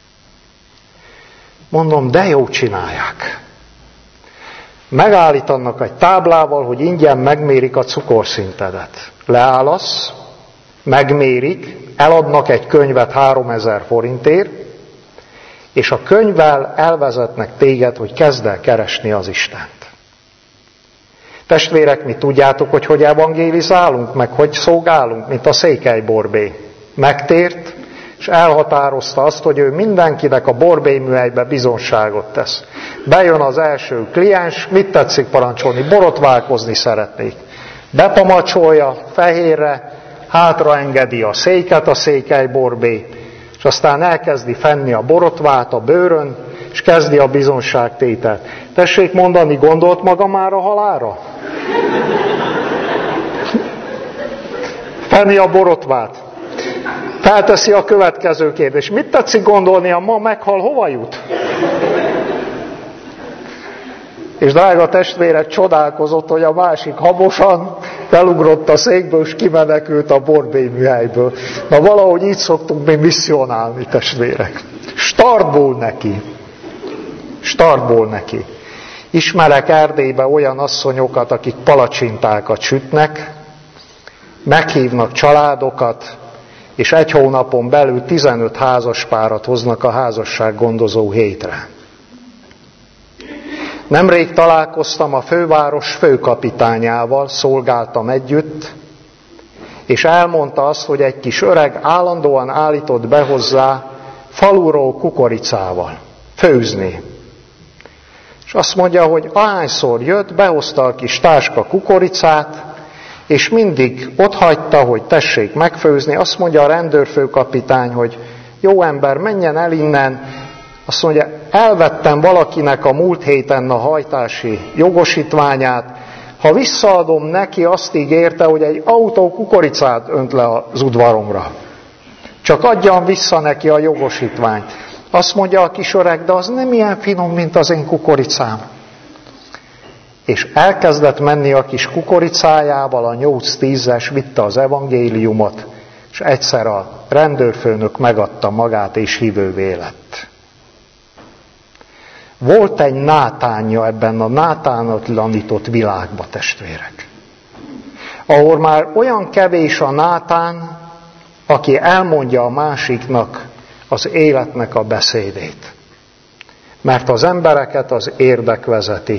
Mondom, de jó csinálják. Megállítanak egy táblával, hogy ingyen megmérik a cukorszintedet. Leállasz, megmérik, eladnak egy könyvet háromezer forintért, és a könyvvel elvezetnek téged, hogy kezd el keresni az Istent. Testvérek, mi tudjátok, hogy hogy evangélizálunk, meg hogy szolgálunk, mint a Székely Borbé. Megtért, és elhatározta azt, hogy ő mindenkinek a Borbé műhelybe bizonságot tesz. Bejön az első kliens, mit tetszik parancsolni? Borotválkozni szeretnék. Bepamacsolja fehérre, hátraengedi a széket a Székely Borbé, és aztán elkezdi fenni a borotvát a bőrön, és kezdi a bizonságtételt. Tessék mondani, gondolt maga már a halálra? Fenni a borotvát. Felteszi a következő kérdést. Mit tetszik gondolni, ha ma meghal, hova jut? És drága testvérek, csodálkozott, hogy a másik habosan felugrott a székből, és kimenekült a Borbé műhelyből. Na valahogy így szoktunk mi misszionálni, testvérek. Startból neki. Startból neki. Ismerek Erdélybe olyan asszonyokat, akik palacsintákat sütnek, meghívnak családokat, és egy hónapon belül tizenöt házaspárat hoznak a házassággondozó hétre. Nemrég találkoztam a főváros főkapitányával, szolgáltam együtt, és elmondta azt, hogy egy kis öreg állandóan állított be hozzá faluról kukoricával főzni. És azt mondja, hogy ahányszor jött, behozta a kis táska kukoricát, és mindig otthagyta, hogy tessék megfőzni. Azt mondja a rendőrfőkapitány, hogy jó ember, menjen el innen. Azt mondja, elvettem valakinek a múlt héten a hajtási jogosítványát, ha visszaadom neki, azt ígérte, hogy egy autó kukoricát önt le az udvaromra. Csak adjam vissza neki a jogosítványt. Azt mondja a kis öreg, de az nem ilyen finom, mint az én kukoricám. És elkezdett menni a kis kukoricájával, a nyolc-tízes, vitte az evangéliumot, és egyszer a rendőrfőnök megadta magát, és hívővé lett. Volt egy nátánja ebben a nátánatlanított világba, testvérek, ahol már olyan kevés a nátán, aki elmondja a másiknak az életnek a beszédét. Mert az embereket az érdek vezeti.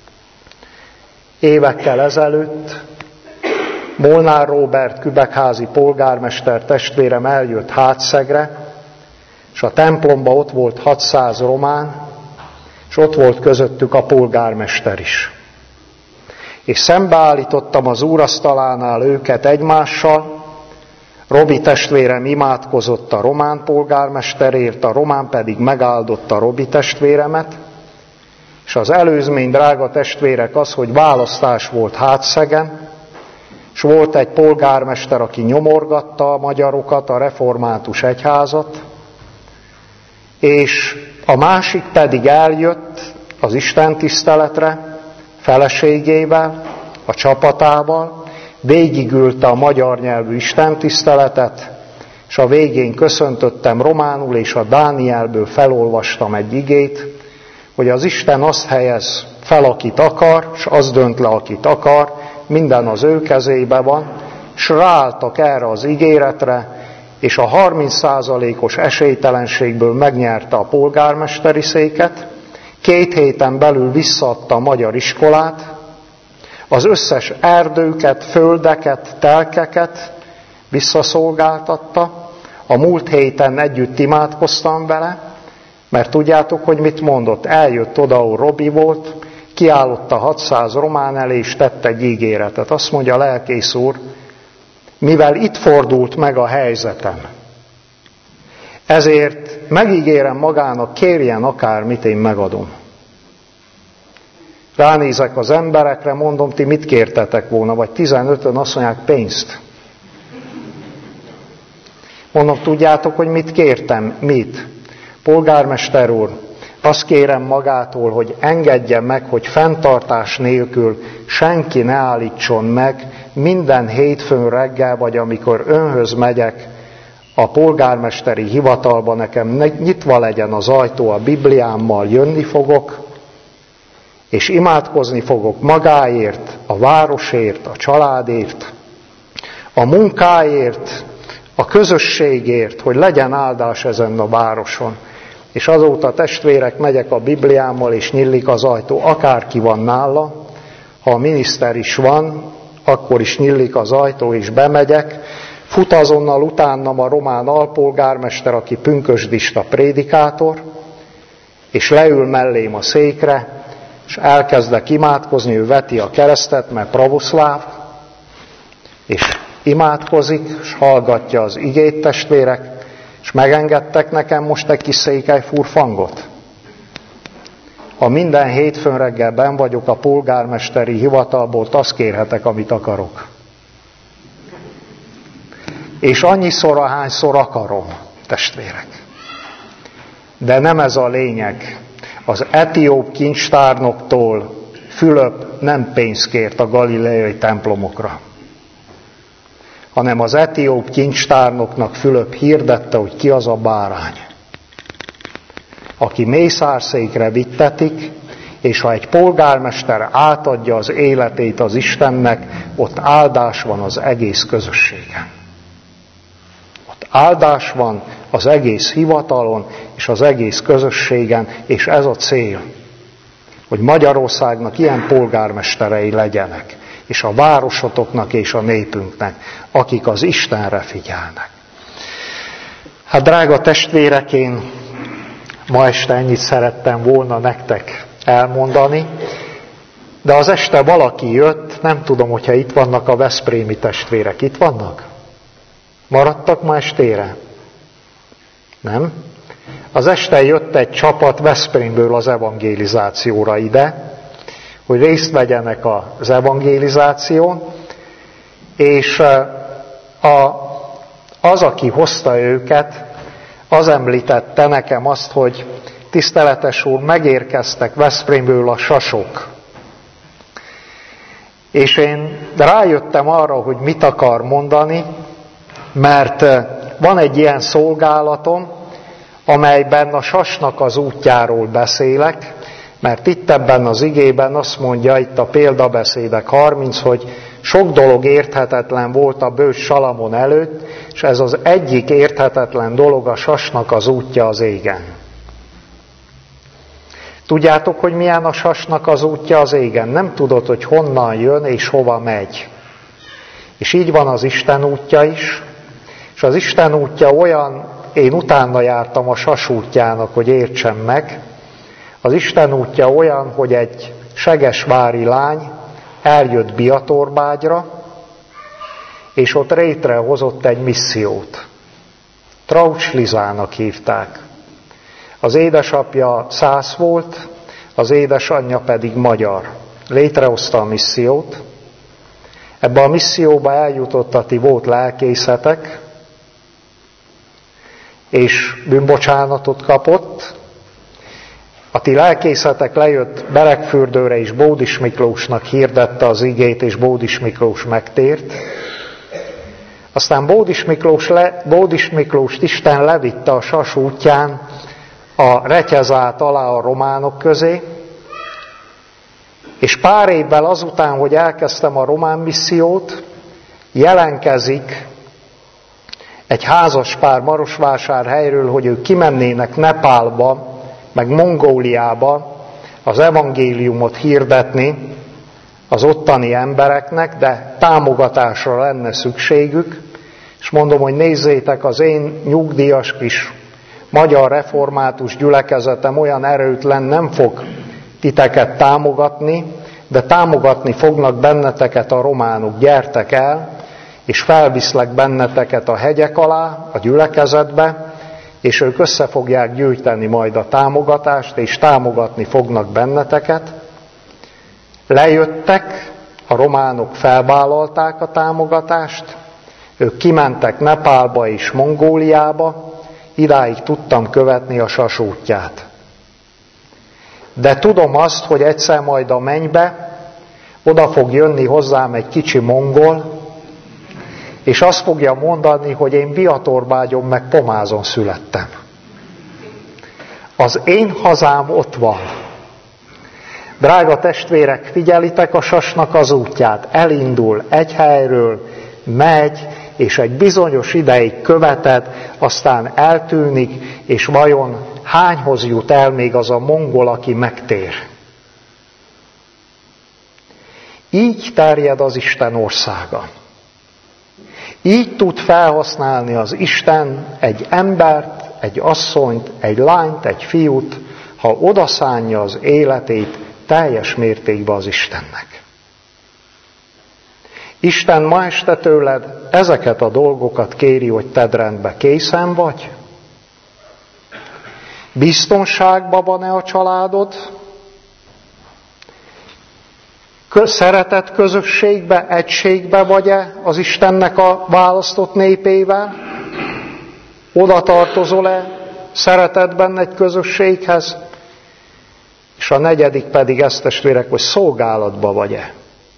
Évekkel ezelőtt Molnár Róbert kübekházi polgármester testvérem eljött Hátszegre, és a templomba ott volt hatszáz román, és ott volt közöttük a polgármester is. És szembeállítottam az úrasztalánál őket egymással, Robi testvérem imádkozott a román polgármesterért, a román pedig megáldotta Robi testvéremet, és az előzmény, drága testvérek, az, hogy választás volt Hátszegen, és volt egy polgármester, aki nyomorgatta a magyarokat, a református egyházat, és a másik pedig eljött az istentiszteletre feleségével, a csapatával, végigülte a magyar nyelvű istentiszteletet, és a végén köszöntöttem románul, és a Dánielből felolvastam egy igét, hogy az Isten azt helyez fel, akit akar, és az dönt le, akit akar, minden az ő kezébe van, és ráálltak erre az ígéretre, és a harminc százalékos esélytelenségből megnyerte a polgármesteri széket, két héten belül visszaadta a magyar iskolát, az összes erdőket, földeket, telkeket visszaszolgáltatta. A múlt héten együtt imádkoztam vele, mert tudjátok, hogy mit mondott? Eljött oda, ahol Robi volt, kiállott a hatszáz román elé, és tett egy ígéretet. Azt mondja a lelkész úr, mivel itt fordult meg a helyzetem, ezért megígérem magának, kérjen akármit, én megadom. Ránézek az emberekre, mondom, ti mit kértetek volna, vagy tizenötön azt mondják, pénzt. Mondom, tudjátok, hogy mit kértem? Mit? Polgármester úr, azt kérem magától, hogy engedje meg, hogy fenntartás nélkül senki ne állítson meg minden hétfőn reggel, vagy amikor önhöz megyek a polgármesteri hivatalba, nekem nyitva legyen az ajtó a Bibliámmal, jönni fogok, és imádkozni fogok magáért, a városért, a családért, a munkáért, a közösségért, hogy legyen áldás ezen a városon. És azóta, testvérek, megyek a Bibliámmal, és nyílik az ajtó, akárki van nála, ha a miniszter is van, akkor is nyílik az ajtó, és bemegyek, fut azonnal utánam a román alpolgármester, aki pünkösdista prédikátor, és leül mellém a székre, és elkezdek imádkozni, ő veti a keresztet, mert pravoszláv, és imádkozik, és hallgatja az igét, testvérek, és megengedtek nekem most egy kis székelyfurfangot? Ha minden hétfőn reggel benn vagyok a polgármesteri hivatalból, azt kérhetek, amit akarok. És annyiszor, ahányszor akarom, testvérek. De nem ez a lényeg. Az etióp kincstárnoktól Fülöp nem pénzt kért a galileai templomokra, hanem az etióp kincstárnoknak Fülöp hirdette, hogy ki az a bárány, aki mészárszékre vittetik, és ha egy polgármester átadja az életét az Istennek, ott áldás van az egész közösségen. Ott áldás van az egész hivatalon és az egész közösségen, és ez a cél, hogy Magyarországnak ilyen polgármesterei legyenek, és a városotoknak és a népünknek, akik az Istenre figyelnek. Hát drága testvérek, én ma este ennyit szerettem volna nektek elmondani, de az este valaki jött, nem tudom, hogyha itt vannak a veszprémi testvérek. Itt vannak? Maradtak ma estére? Nem? Az este jött egy csapat Veszprémből az evangélizációra ide, hogy részt vegyenek az evangélizáción, és a, az, aki hozta őket, az említette nekem azt, hogy tiszteletes úr, megérkeztek Veszprémből a sasok. És én rájöttem arra, hogy mit akar mondani, mert van egy ilyen szolgálatom, amelyben a sasnak az útjáról beszélek, mert itt ebben az igében azt mondja, itt a példabeszédek harminc, hogy sok dolog érthetetlen volt a bős Salamon előtt, és ez az egyik érthetetlen dolog, a sasnak az útja az égen. Tudjátok, hogy milyen a sasnak az útja az égen? Nem tudod, hogy honnan jön és hova megy. És így van az Isten útja is, és az Isten útja olyan, én utána jártam a sas útjának, hogy értsem meg, az Isten útja olyan, hogy egy segesvári lány eljött Biatorbágyra, és ott létrehozott egy missziót. Traucs Lizának hívták. Az édesapja szász volt, az édesanyja pedig magyar. Létrehozta a missziót. Ebbe a misszióba eljutottati volt lelkészetek, és bűnbocsánatot kapott. A ti lelkészetek lejött Beregfürdőre, és Bódis Miklósnak hirdette az igét, és Bódis Miklós megtért. Aztán Bódis, Miklós le, Bódis Miklóst Isten levitte a sas útján a Retyezát alá a románok közé, és pár évvel azután, hogy elkezdtem a román missziót, jelenkezik egy házaspár Marosvásárhelyről, hogy ők kimennének Nepálba, meg Mongóliába az evangéliumot hirdetni az ottani embereknek, de támogatásra lenne szükségük, és mondom, hogy nézzétek, az én nyugdíjas kis magyar református gyülekezetem olyan erőtlen, nem fog titeket támogatni, de támogatni fognak benneteket a románok. Gyertek el, és felviszlek benneteket a hegyek alá, a gyülekezetbe, és ők össze fogják gyűjteni majd a támogatást, és támogatni fognak benneteket. Lejöttek, a románok felvállalták a támogatást, ők kimentek Nepálba és Mongóliába, idáig tudtam követni a sas útját. De tudom azt, hogy egyszer majd a mennybe oda fog jönni hozzám egy kicsi mongol, és azt fogja mondani, hogy én Biatorbágyon meg Pomázon születtem. Az én hazám ott van. Drága testvérek, figyelitek a sasnak az útját. Elindul egy helyről, megy, és egy bizonyos ideig követed, aztán eltűnik, és vajon hányhoz jut el még az a mongol, aki megtér? Így terjed az Isten országa. Így tud felhasználni az Isten egy embert, egy asszonyt, egy lányt, egy fiút, ha odaszánja az életét teljes mértékben az Istennek. Isten ma este tőled ezeket a dolgokat kéri, hogy tedd rendbe. Készen vagy? Biztonságban van-e a családod? Szeretet közösségbe, egységbe vagy-e az Istennek a választott népével? Oda tartozol-e szeretetben egy közösséghez? És a negyedik pedig ezt, testvérek, hogy szolgálatba vagy-e?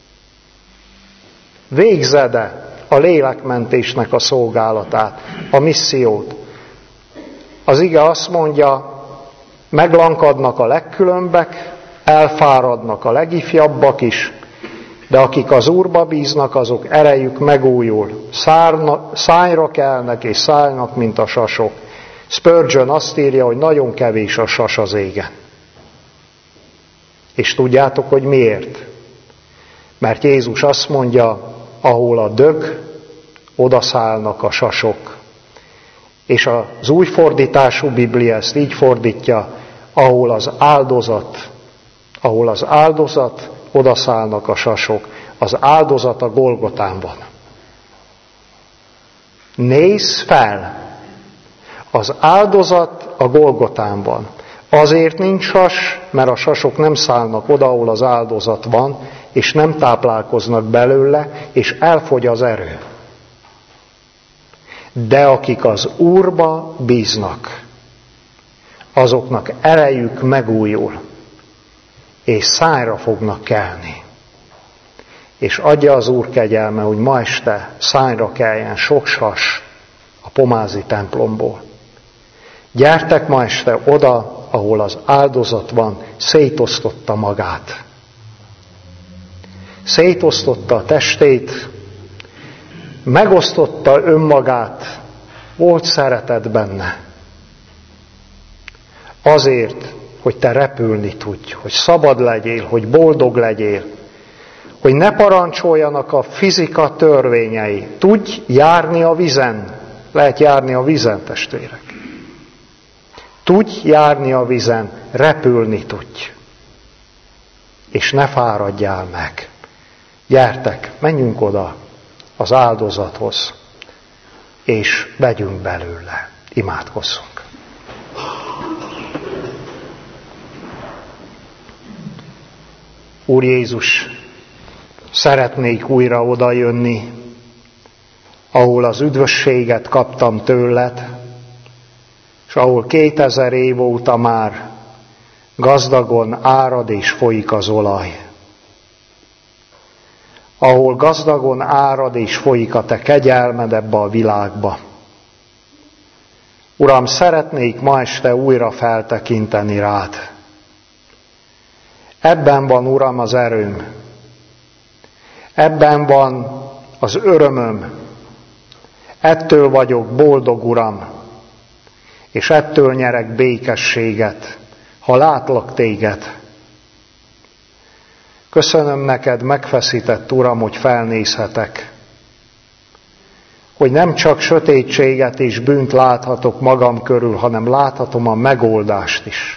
Végzed-e a lélekmentésnek a szolgálatát, a missziót? Az ige azt mondja, meglankadnak a legkülönbek, elfáradnak a legifjabbak is, de akik az Úrba bíznak, azok erejük megújul, Szárna, szájra kelnek és szállnak, mint a sasok. Spurgeon azt írja, hogy nagyon kevés a sas az égen. És tudjátok, hogy miért? Mert Jézus azt mondja, ahol a dög, odaszállnak a sasok. És az új fordítású Biblia ezt így fordítja, ahol az áldozat, ahol az áldozat, odaszállnak a sasok. Az áldozat a Golgotán van. Nézz fel! Az áldozat a Golgotán van. Azért nincs sas, mert a sasok nem szállnak oda, ahol az áldozat van, és nem táplálkoznak belőle, és elfogy az erő. De akik az Úrba bíznak, azoknak erejük megújul, és szájra fognak kelni. És adja az Úr kegyelme, hogy ma este szájra keljen sok sas a pomázi templomból. Gyertek ma este oda, ahol az áldozat van, szétosztotta magát. Szétosztotta a testét, megosztotta önmagát, volt szeretet benne. Azért, hogy te repülni tudj, hogy szabad legyél, hogy boldog legyél, hogy ne parancsoljanak a fizika törvényei. Tudj járni a vizen. Lehet járni a vizen, testvérek. Tudj járni a vizen, repülni tudj. És ne fáradjál meg. Gyertek, menjünk oda az áldozathoz, és vegyünk belőle. Imádkozzunk. Úr Jézus, szeretnék újra odajönni, ahol az üdvösséget kaptam tőled, és ahol kétezer év óta már gazdagon árad és folyik az olaj. Ahol gazdagon árad és folyik a te kegyelmed ebbe a világba. Uram, szeretnék ma este újra feltekinteni rád. Ebben van, Uram, az erőm. Ebben van az örömöm. Ettől vagyok boldog, Uram, és ettől nyerek békességet, ha látlak téged. Köszönöm neked, megfeszített Uram, hogy felnézhetek. Hogy nem csak sötétséget és bűnt láthatok magam körül, hanem láthatom a megoldást is.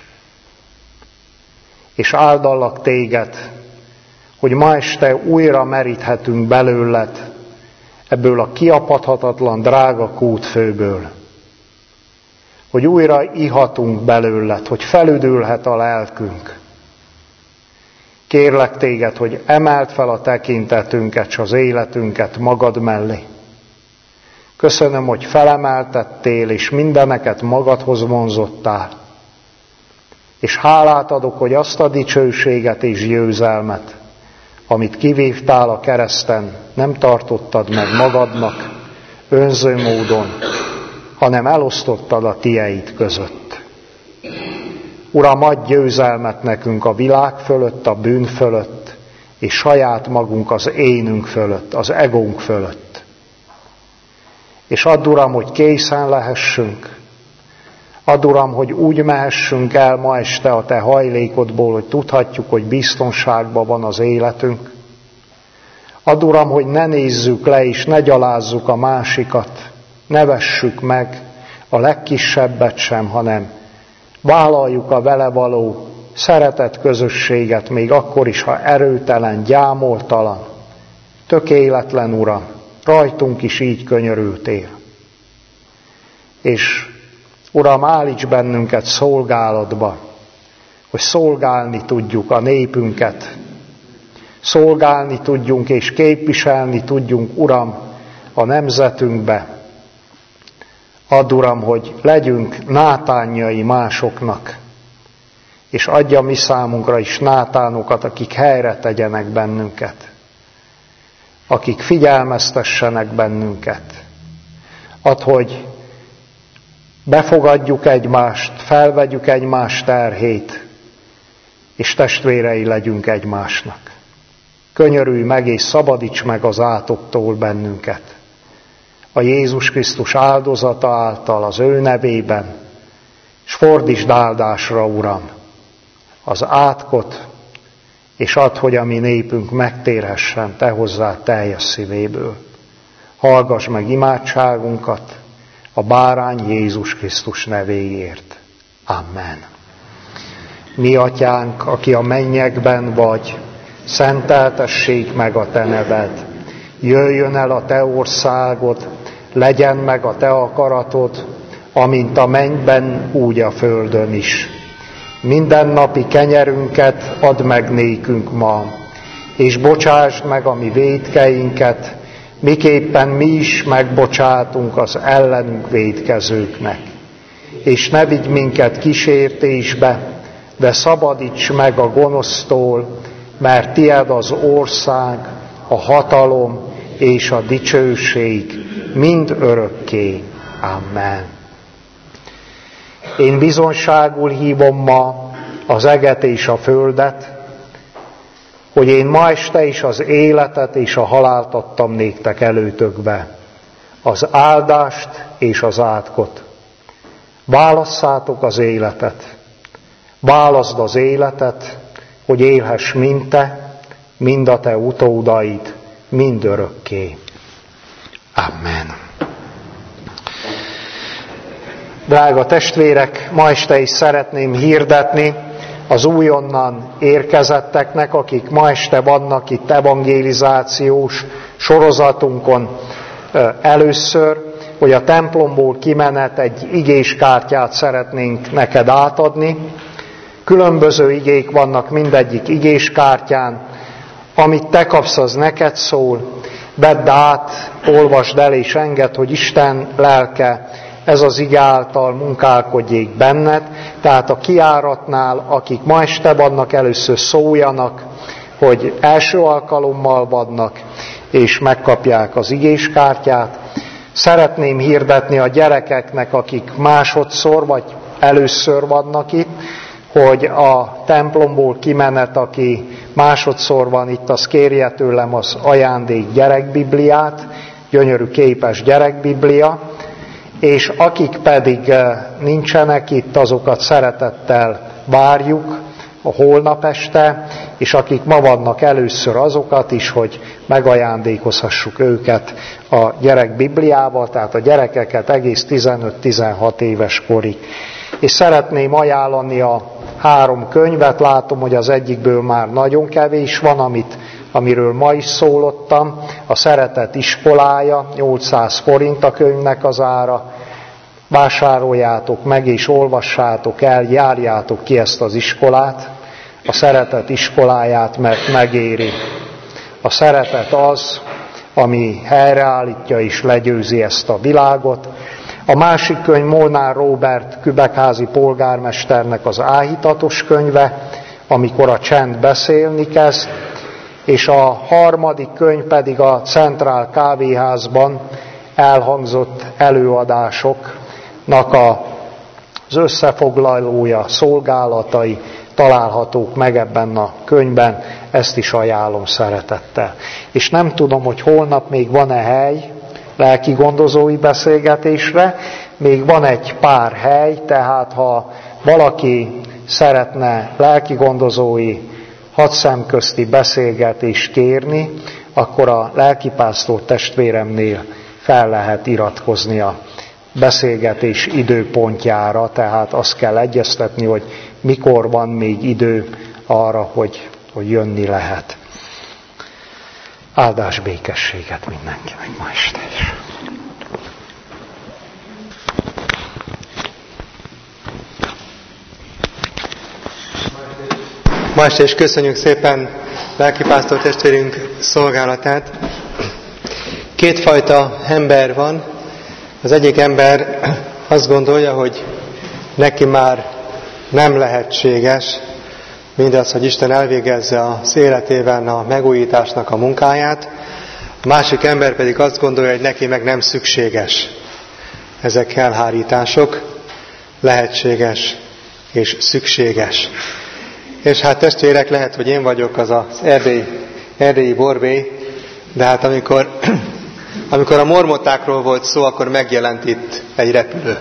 És áldallak téged, hogy ma este újra meríthetünk belőled, ebből a kiapadhatatlan drága kútfőből. Hogy újra ihatunk belőled, hogy felüdülhet a lelkünk. Kérlek téged, hogy emeld fel a tekintetünket és az életünket magad mellé. Köszönöm, hogy felemeltettél, és mindeneket magadhoz vonzottál. És hálát adok, hogy azt a dicsőséget és győzelmet, amit kivívtál a kereszten, nem tartottad meg magadnak önző módon, hanem elosztottad a tieid között. Uram, adj győzelmet nekünk a világ fölött, a bűn fölött, és saját magunk az énünk fölött, az egónk fölött. És add, Uram, hogy készen lehessünk. Add, Uram, hogy úgy mehessünk el ma este a te hajlékodból, hogy tudhatjuk, hogy biztonságban van az életünk. Add, Uram, hogy ne nézzük le és ne gyalázzuk a másikat, ne vessük meg a legkisebbet sem, hanem vállaljuk a vele való szeretet közösséget, még akkor is, ha erőtelen, gyámoltalan, tökéletlen, Uram, rajtunk is így könyörültél. És Uram, állíts bennünket szolgálatba, hogy szolgálni tudjuk a népünket, szolgálni tudjunk és képviselni tudjunk, Uram, a nemzetünkbe. Add, Uram, hogy legyünk nátánjai másoknak, és adja mi számunkra is nátánokat, akik helyre tegyenek bennünket, akik figyelmeztessenek bennünket. Add, hogy befogadjuk egymást, felvegyük egymás terhét, és testvérei legyünk egymásnak. Könyörülj meg és szabadíts meg az átoktól bennünket. A Jézus Krisztus áldozata által, az ő nevében, és fordítsd áldásra, Uram, az átkot, és add, hogy a mi népünk megtérhessen te hozzá teljes szívéből. Hallgass meg imádságunkat a bárány Jézus Krisztus nevéért. Amen. Mi atyánk, aki a mennyekben vagy, szenteltessék meg a te neved. Jöjjön el a te országod, legyen meg a te akaratod, amint a mennyben, úgy a földön is. Mindennapi kenyerünket add meg nékünk ma, és bocsásd meg a mi vétkeinket, miképpen mi is megbocsátunk az ellenünk vétkezőknek. És ne vigy minket kísértésbe, de szabadíts meg a gonosztól, mert tied az ország, a hatalom és a dicsőség mind örökké. Amen. Én bizonságul hívom ma az eget és a földet, hogy én ma este is az életet és a halált adtam néktek előtökbe, az áldást és az átkot. Válasszátok az életet, válaszd az életet, hogy élhess mind te, mind a te utódaid, mind örökké. Amen. Drága testvérek, ma este is szeretném hirdetni az újonnan érkezetteknek, akik ma este vannak itt evangélizációs sorozatunkon először, hogy a templomból kimenet egy igéskártyát szeretnénk neked átadni. Különböző igék vannak mindegyik igéskártyán, amit te kapsz, az neked szól. Vedd át, olvasd el és engedd, hogy Isten lelke ez az ige által munkálkodjék benned. Tehát a kijáratnál, akik ma este vannak, először szóljanak, hogy első alkalommal vannak, és megkapják az igéskártyát. Szeretném hirdetni a gyerekeknek, akik másodszor vagy először vannak itt, hogy a templomból kimenet, aki másodszor van itt, az kérje tőlem az ajándék gyerekbibliát, gyönyörű képes gyerekbiblia, és akik pedig nincsenek itt, azokat szeretettel várjuk a holnap este, és akik ma vannak először, azokat is, hogy megajándékozhassuk őket a gyerekbibliával, tehát a gyerekeket egész tizenöt-tizenhat éves korig. És szeretném ajánlani a három könyvet, látom, hogy az egyikből már nagyon kevés van, amit, amiről ma is szólottam, a Szeretet iskolája, nyolcszáz forint a könyvnek az ára. Vásároljátok meg és olvassátok el, járjátok ki ezt az iskolát, a Szeretet iskoláját, mert megéri. A szeretet az, ami helyreállítja és legyőzi ezt a világot. A másik könyv Molnár Róbert kübekházi polgármesternek az áhítatos könyve, amikor a csend beszélni kezd, és a harmadik könyv pedig a Centrál kávéházban elhangzott előadásoknak az összefoglalója, szolgálatai találhatók meg ebben a könyvben, ezt is ajánlom szeretettel. És nem tudom, hogy holnap még van-e hely lelki gondozói beszélgetésre, még van egy pár hely, tehát ha valaki szeretne lelki gondozói hat szemközti beszélgetést kérni, akkor a lelkipásztor testvéremnél fel lehet iratkozni a beszélgetés időpontjára, tehát azt kell egyeztetni, hogy mikor van még idő arra, hogy, hogy jönni lehet. Áldás békességet mindenkinek ma este is. Ma este is köszönjük szépen lelkipásztor testvérünk szolgálatát. Kétfajta ember van. Az egyik ember azt gondolja, hogy neki már nem lehetséges mindaz, hogy Isten elvégezze az életében a megújításnak a munkáját. A másik ember pedig azt gondolja, hogy neki meg nem szükséges ezek elhárítások, lehetséges és szükséges. És hát testvérek, lehet, hogy én vagyok az az erdélyi, erdélyi borbély, de hát amikor, amikor a mormotákról volt szó, akkor megjelent itt egy repülő.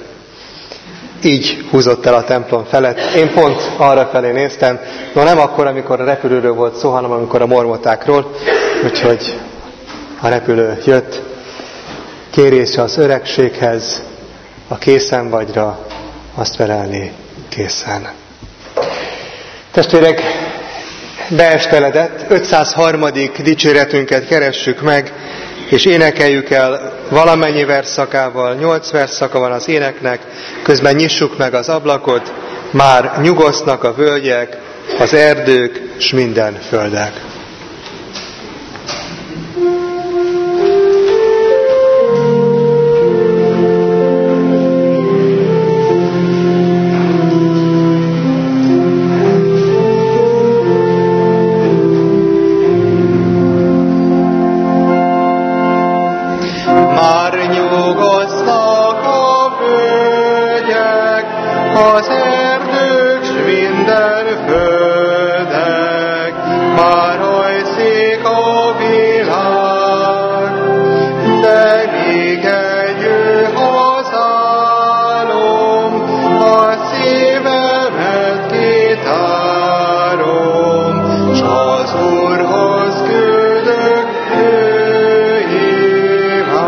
Így húzott el a templom felett. Én pont arra felé néztem, no nem akkor, amikor a repülőről volt szó, hanem amikor a mormotákról, úgyhogy a repülő jött, kérés az öregséghez, a készenvagyra, azt felelni készen. Testvérek, beesteledett, ötszázharmadik dicséretünket keressük meg, és énekeljük el valamennyi versszakával, nyolc versszaka van az éneknek, közben nyissuk meg az ablakot, már nyugosznak a völgyek, az erdők, s minden földek.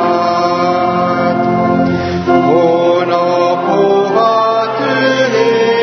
Hova tűnik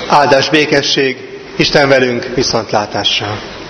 Áldás békesség, Isten velünk, viszontlátásra!